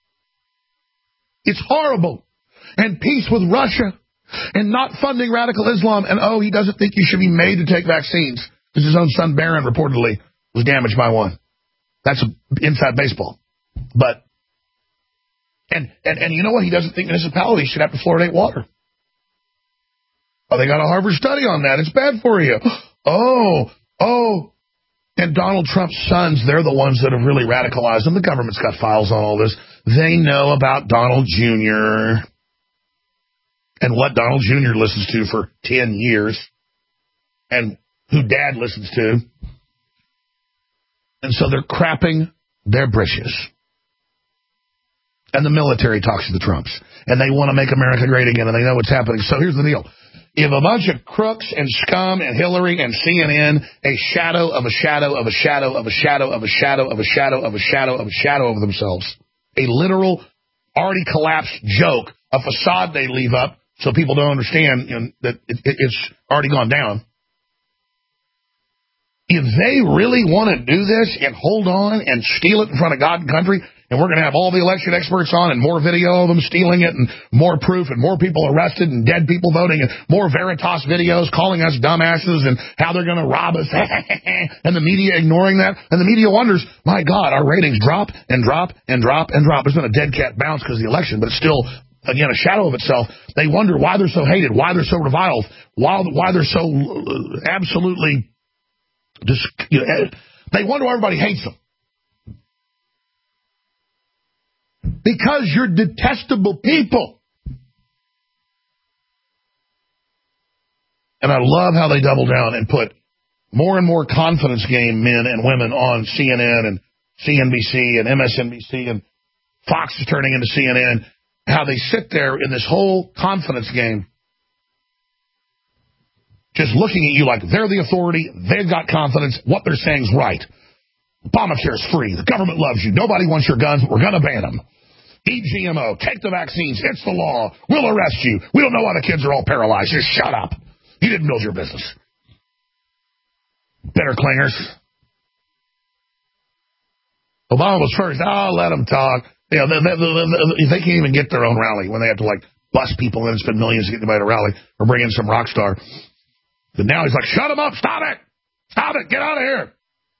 it's horrible. And peace with Russia and not funding radical Islam. And, oh, he doesn't think you should be made to take vaccines because his own son, Barron, reportedly was damaged by one. That's inside baseball. But, and, and, and you know what? He doesn't think municipalities should have to fluoridate water. Oh, they got a Harvard study on that. It's bad for you. Oh, oh. And Donald Trump's sons, they're the ones that have really radicalized him. The government's got files on all this. They know about Donald Junior and what Donald Junior listens to for ten years and who Dad listens to. And so they're crapping their britches. And the military talks to the Trumps. And they want to make America great again, and they know what's happening. So here's the deal. If a bunch of crooks and scum and Hillary and C N N, a shadow of a shadow of a shadow of a shadow of a shadow of a shadow of a shadow of a shadow of themselves, a literal, already collapsed joke, a facade they leave up so people don't understand, you know, that it, it, it's already gone down. If they really want to do this and hold on and steal it in front of God and country, and we're going to have all the election experts on and more video of them stealing it and more proof and more people arrested and dead people voting and more Veritas videos calling us dumbasses and how they're going to rob us and the media ignoring that. And the media wonders, my God, our ratings drop and drop and drop and drop. It's been a dead cat bounce because of the election, but it's still, again, a shadow of itself. They wonder why they're so hated, why they're so reviled, why, why they're so absolutely... Just, you know, they wonder why everybody hates them. Because you're detestable people. And I love how they double down and put more and more confidence game men and women on C N N and C N B C and M S N B C, and Fox is turning into C N N. How they sit there in this whole confidence game, just looking at you like they're the authority, they've got confidence, what they're saying is right. Obamacare is free, the government loves you, nobody wants your guns, we're going to ban them. Eat G M O, take the vaccines, it's the law, we'll arrest you, we don't know why the kids are all paralyzed, just shut up. You didn't build your business. Bitter clingers. Obama was first, oh, let them talk. You know, they, they, they, they can't even get their own rally when they have to, like, bust people in and spend millions to get them at a rally or bring in some rock star. But now he's like, shut him up, stop it, stop it, get out of here.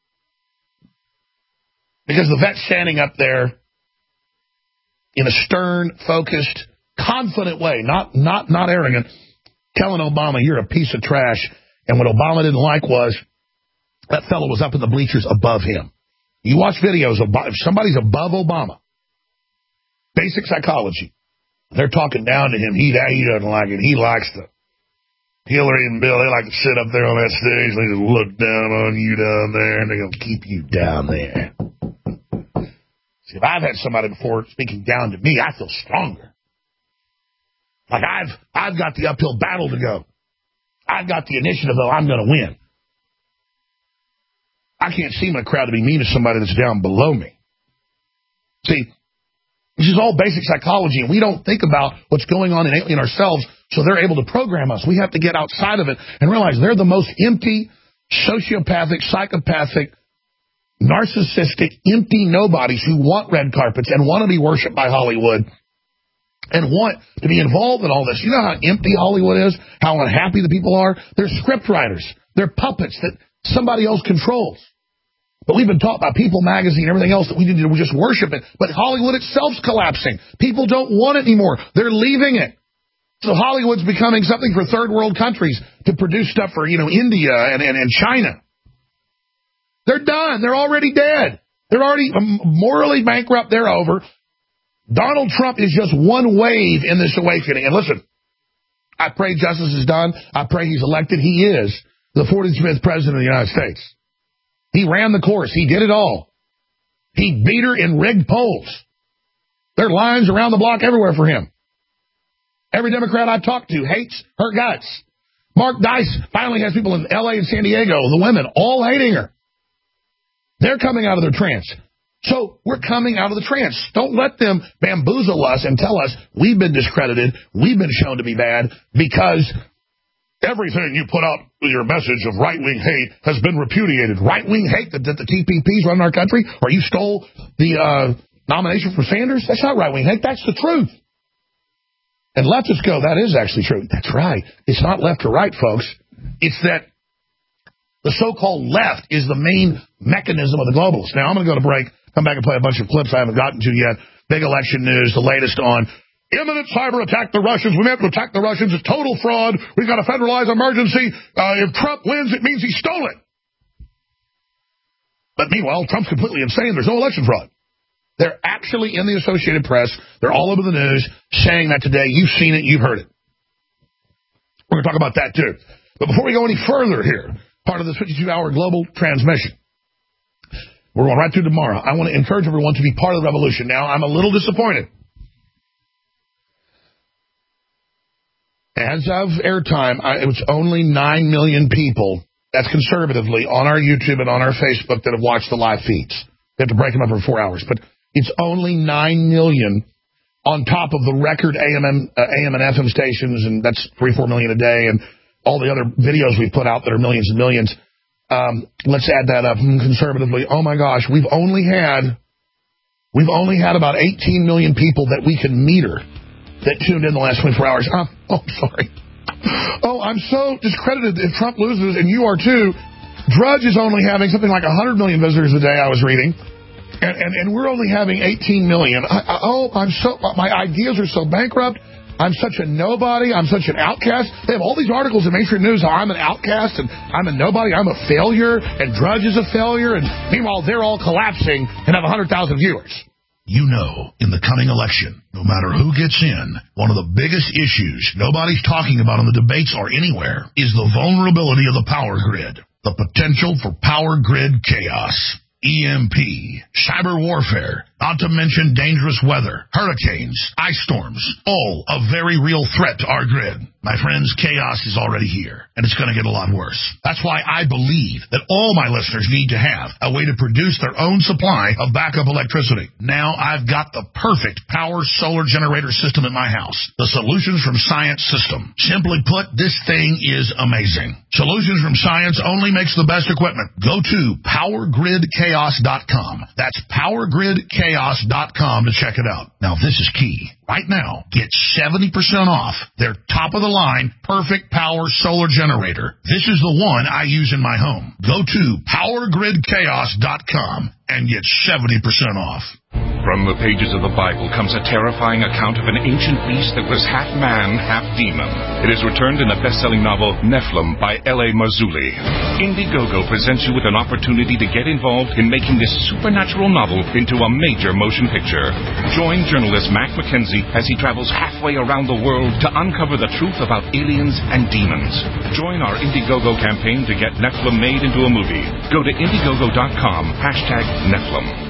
Because the vet's standing up there in a stern, focused, confident way, not not not arrogant, telling Obama, you're a piece of trash. And what Obama didn't like was that fellow was up in the bleachers above him. You watch videos, of, if somebody's above Obama, basic psychology, they're talking down to him, he, he doesn't like it, he likes the Hillary and Bill, they like to sit up there on that stage, they just look down on you down there, and they're going to keep you down there. See, if I've had somebody before speaking down to me, I feel stronger. Like I've I've got the uphill battle to go. I've got the initiative, though, I'm going to win. I can't seem in a crowd to be mean to somebody that's down below me. See, this is all basic psychology, and we don't think about what's going on in, in ourselves, so they're able to program us. We have to get outside of it and realize they're the most empty, sociopathic, psychopathic, narcissistic, empty nobodies who want red carpets and want to be worshipped by Hollywood and want to be involved in all this. You know how empty Hollywood is, how unhappy the people are? They're script writers. They're puppets that somebody else controls. But we've been taught by People magazine and everything else that we need to just worship it. But Hollywood itself's collapsing. People don't want it anymore. They're leaving it. So Hollywood's becoming something for third world countries to produce stuff for, you know, India and, and, and China. They're done. They're already dead. They're already morally bankrupt. They're over. Donald Trump is just one wave in this awakening. And listen, I pray justice is done. I pray he's elected. He is the forty-fifth president of the United States. He ran the course. He did it all. He beat her in rigged polls. There are lines around the block everywhere for him. Every Democrat I've talked to hates her guts. Mark Dice finally has people in L A and San Diego, the women, all hating her. They're coming out of their trance. So we're coming out of the trance. Don't let them bamboozle us and tell us we've been discredited, we've been shown to be bad, because everything you put out with your message of right-wing hate has been repudiated. Right-wing hate that, that the T P Ps run our country, or you stole the uh, nomination for Sanders? That's not right-wing hate. That's the truth. And leftists go, that is actually true. That's right. It's not left or right, folks. It's that the so-called left is the main mechanism of the globalists. Now, I'm going to go to break, come back and play a bunch of clips I haven't gotten to yet. Big election news, the latest on imminent cyber attack the Russians. We have to attack the Russians. It's total fraud. We've got to federalize emergency. Uh, if Trump wins, it means he stole it. But meanwhile, Trump's completely insane. There's no election fraud. They're actually in the Associated Press. They're all over the news saying that today. You've seen it. You've heard it. We're going to talk about that, too. But before we go any further here, part of this fifty-two hour global transmission, we're going right through tomorrow. I want to encourage everyone to be part of the revolution. Now, I'm a little disappointed. As of airtime, I, it was only nine million people, that's conservatively, on our YouTube and on our Facebook that have watched the live feeds. They have to break them up for four hours. But it's only nine million on top of the record A M, uh, A M and F M stations, and that's three, four million a day, and all the other videos we've put out that are millions and millions. Um, let's add that up conservatively. Oh, my gosh, we've only had we've only had about eighteen million people that we can meter that tuned in the last twenty-four hours. Oh, oh, sorry. Oh, I'm so discredited if Trump loses, and you are too. Drudge is only having something like one hundred million visitors a day, I was reading, and, and, and we're only having eighteen million. I, I, oh, I'm so my ideas are so bankrupt. I'm such a nobody. I'm such an outcast. They have all these articles in mainstream news how I'm an outcast and I'm a nobody. I'm a failure, and Drudge is a failure. And meanwhile, they're all collapsing and have one hundred thousand viewers. You know, in the coming election, no matter who gets in, one of the biggest issues nobody's talking about in the debates or anywhere is the vulnerability of the power grid, the potential for power grid chaos. E M P, cyber warfare, not to mention dangerous weather, hurricanes, ice storms, all a very real threat to our grid. My friends, chaos is already here, and it's going to get a lot worse. That's why I believe that all my listeners need to have a way to produce their own supply of backup electricity. Now I've got the perfect power solar generator system at my house, the Solutions from Science system. Simply put, this thing is amazing. Solutions from Science only makes the best equipment. Go to power grid chaos dot com. That's power grid chaos dot com to check it out. Now, this is key. Right now, get seventy percent off their top-of-the-line Perfect Power Solar Generator. This is the one I use in my home. Go to power grid chaos dot com and get seventy percent off. From the pages of the Bible comes a terrifying account of an ancient beast that was half man, half demon. It is returned in the best-selling novel Nephilim by L A Marzulli. Indiegogo presents you with an opportunity to get involved in making this supernatural novel into a major motion picture. Join journalist Mac McKenzie as he travels halfway around the world to uncover the truth about aliens and demons. Join our Indiegogo campaign to get Nephilim made into a movie. Go to Indiegogo dot com, hashtag Nephilim.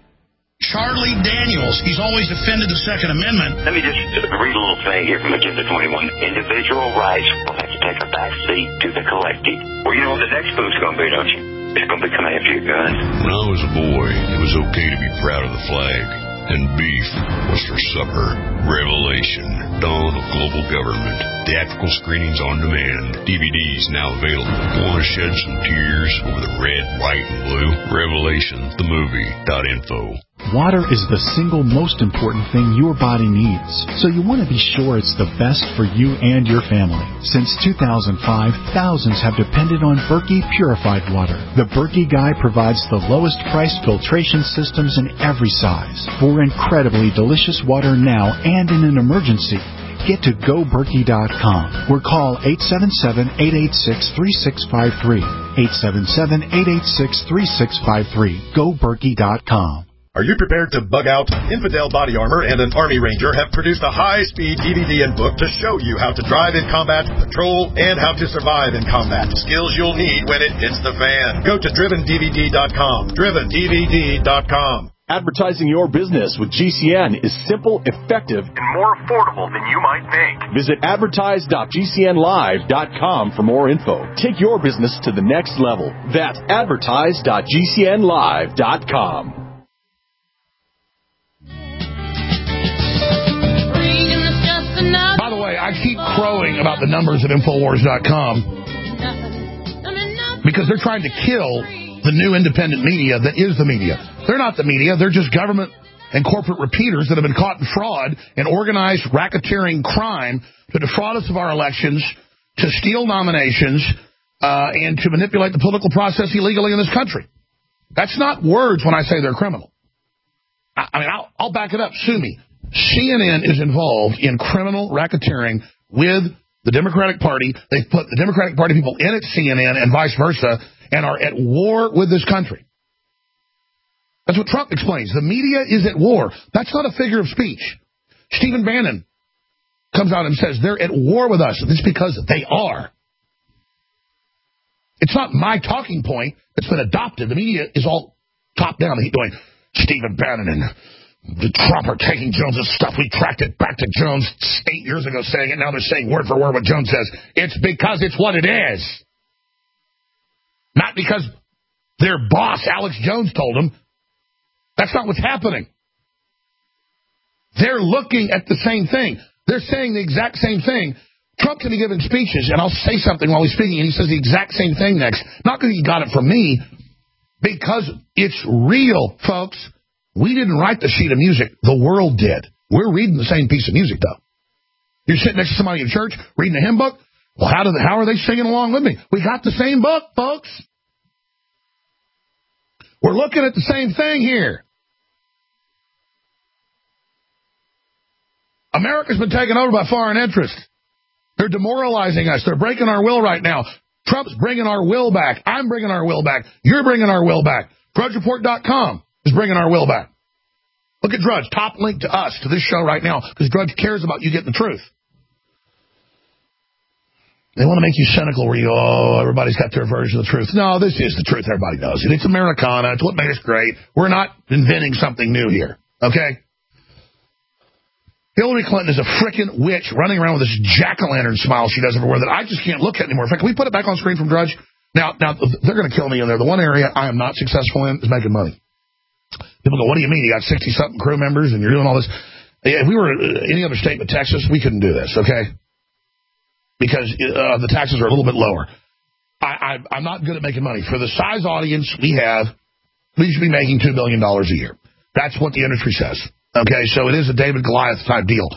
Charlie Daniels, he's always defended the Second Amendment. Let me just read a little thing here from Agenda twenty-one. Individual rights will have to take a back seat to the collective. Well, you know what the next move's going to be, don't you? It's going to be coming after your gun. When I was a boy, it was okay to be proud of the flag. And beef was for supper. Revelation, Dawn of Global Government. Theatrical screenings on demand. D V Ds now available. Want to shed some tears over the red, white, and blue? Revelation, the movie, dot info. Water is the single most important thing your body needs, so you want to be sure it's the best for you and your family. Since two thousand five, thousands have depended on Berkey purified water. The Berkey Guy provides the lowest priced filtration systems in every size for incredibly delicious water now and in an emergency. Get to go berkey dot com or call eight seven seven, eight eight six, three six five three. eight seven seven, eight eight six, three six five three. go berkey dot com. Are you prepared to bug out? Infidel Body Armor and an Army Ranger have produced a high-speed D V D and book to show you how to drive in combat, patrol, and how to survive in combat. Skills you'll need when it hits the fan. Go to driven D V D dot com. driven D V D dot com. Advertising your business with G C N is simple, effective, and more affordable than you might think. Visit advertise dot G C N live dot com for more info. Take your business to the next level. That's advertise dot G C N live dot com. By the way, I keep crowing about the numbers at Infowars dot com because they're trying to kill the new independent media that is the media. They're not the media. They're just government and corporate repeaters that have been caught in fraud and organized racketeering crime to defraud us of our elections, to steal nominations, uh, and to manipulate the political process illegally in this country. That's not words when I say they're criminal. I, I mean, I'll, I'll back it up. Sue me. C N N is involved in criminal racketeering with the Democratic Party. They've put the Democratic Party people in at C N N and vice versa and are at war with this country. That's what Trump explains. The media is at war. That's not a figure of speech. Stephen Bannon comes out and says they're at war with us. It's because they are. It's not my talking point. It's been adopted. The media is all top down. He's doing Stephen Bannon and the Trump are taking Jones's stuff. We tracked it back to Jones eight years ago saying it. Now they're saying word for word what Jones says. It's because it's what it is. Not because their boss, Alex Jones, told them. That's not what's happening. They're looking at the same thing. They're saying the exact same thing. Trump can be giving speeches, and I'll say something while he's speaking, and he says the exact same thing next. Not because he got it from me, because it's real, folks. We didn't write the sheet of music. The world did. We're reading the same piece of music, though. You're sitting next to somebody in church reading a hymn book. Well, how, do they, how are they singing along with me? We got the same book, folks. We're looking at the same thing here. America's been taken over by foreign interests. They're demoralizing us. They're breaking our will right now. Trump's bringing our will back. I'm bringing our will back. You're bringing our will back. Drudge Report dot com is bringing our will back. Look at Drudge. Top link to us, to this show right now, because Drudge cares about you getting the truth. They want to make you cynical where you, oh, everybody's got their version of the truth. No, this is the truth. Everybody knows it. It's Americana. It's what made us great. We're not inventing something new here, okay? Hillary Clinton is a frickin' witch running around with this jack-o'-lantern smile she does everywhere that I just can't look at anymore. In fact, can we put it back on screen from Drudge? Now, now they're going to kill me in there. The one area I am not successful in is making money. People go, what do you mean? You got sixty-something crew members and you're doing all this? If we were any other state but Texas, we couldn't do this, okay? Because uh, the taxes are a little bit lower. I, I, I'm not good at making money. For the size audience we have, we should be making two billion dollars a year. That's what the industry says. Okay, so it is a David Goliath type deal.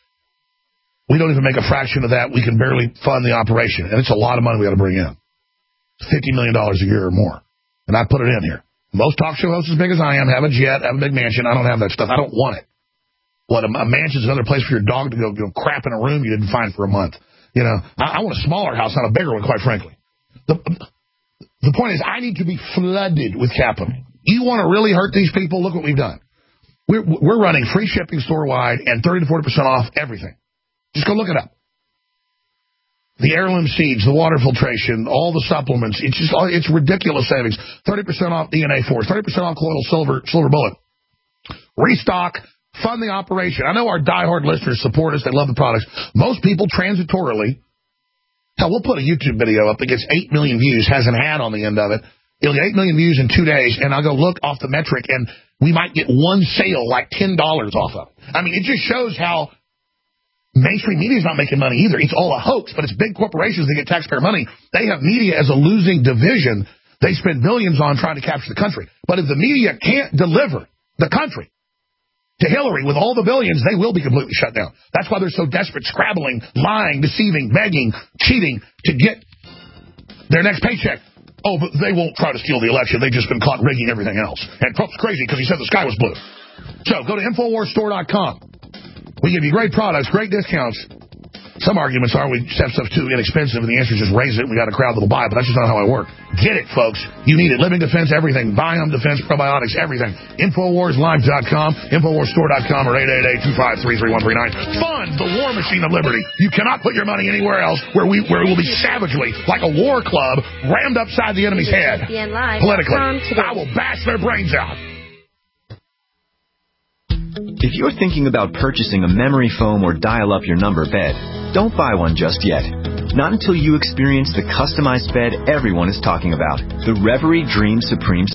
We don't even make a fraction of that. We can barely fund the operation, and it's a lot of money we got to bring in. fifty million dollars a year or more, and I put it in here. Most talk show hosts as big as I am have a jet, have a big mansion. I don't have that stuff. I don't want it. What, a, a mansion is another place for your dog to go, go crap in a room you didn't find for a month. You know, I, I want a smaller house, not a bigger one, quite frankly. The, the point is, I need to be flooded with capital. You want to really hurt these people? Look what we've done. We're, we're running free shipping store-wide and thirty to forty percent off everything. Just go look it up. The heirloom seeds, the water filtration, all the supplements. It's just it's ridiculous savings. thirty percent off D N A Force, thirty percent off Colloidal Silver, Silver Bullet. Restock, fund the operation. I know our diehard listeners support us. They love the products. Most people transitorily, hell, we'll put a YouTube video up that gets eight million views, has an ad on the end of it. It'll get eight million views in two days, and I'll go look off the metric, and we might get one sale like ten dollars off of it. I mean, it just shows how mainstream media is not making money either. It's all a hoax, but it's big corporations that get taxpayer money. They have media as a losing division. They spend billions on trying to capture the country. But if the media can't deliver the country to Hillary with all the billions, they will be completely shut down. That's why they're so desperate, scrabbling, lying, deceiving, begging, cheating to get their next paycheck. Oh, but they won't try to steal the election. They've just been caught rigging everything else. And Trump's crazy because he said the sky was blue. So go to Infowars Store dot com. We give you great products, great discounts. Some arguments are we have stuff too inexpensive, and the answer is just raise it, and we got a crowd that'll buy it, but that's just not how I work. Get it, folks. You need it. Living Defense, everything. Biome Defense, probiotics, everything. Infowars Live dot com, Infowars Store dot com, or eight eight eight, two five three, three one three nine. Fund the war machine of liberty. You cannot put your money anywhere else where we where it will be savagely, like a war club, rammed upside the enemy's head. Politically. I will bash their brains out. If you're thinking about purchasing a memory foam or dial-up your number bed, don't buy one just yet. Not until you experience the customized bed everyone is talking about, the Reverie Dream Supreme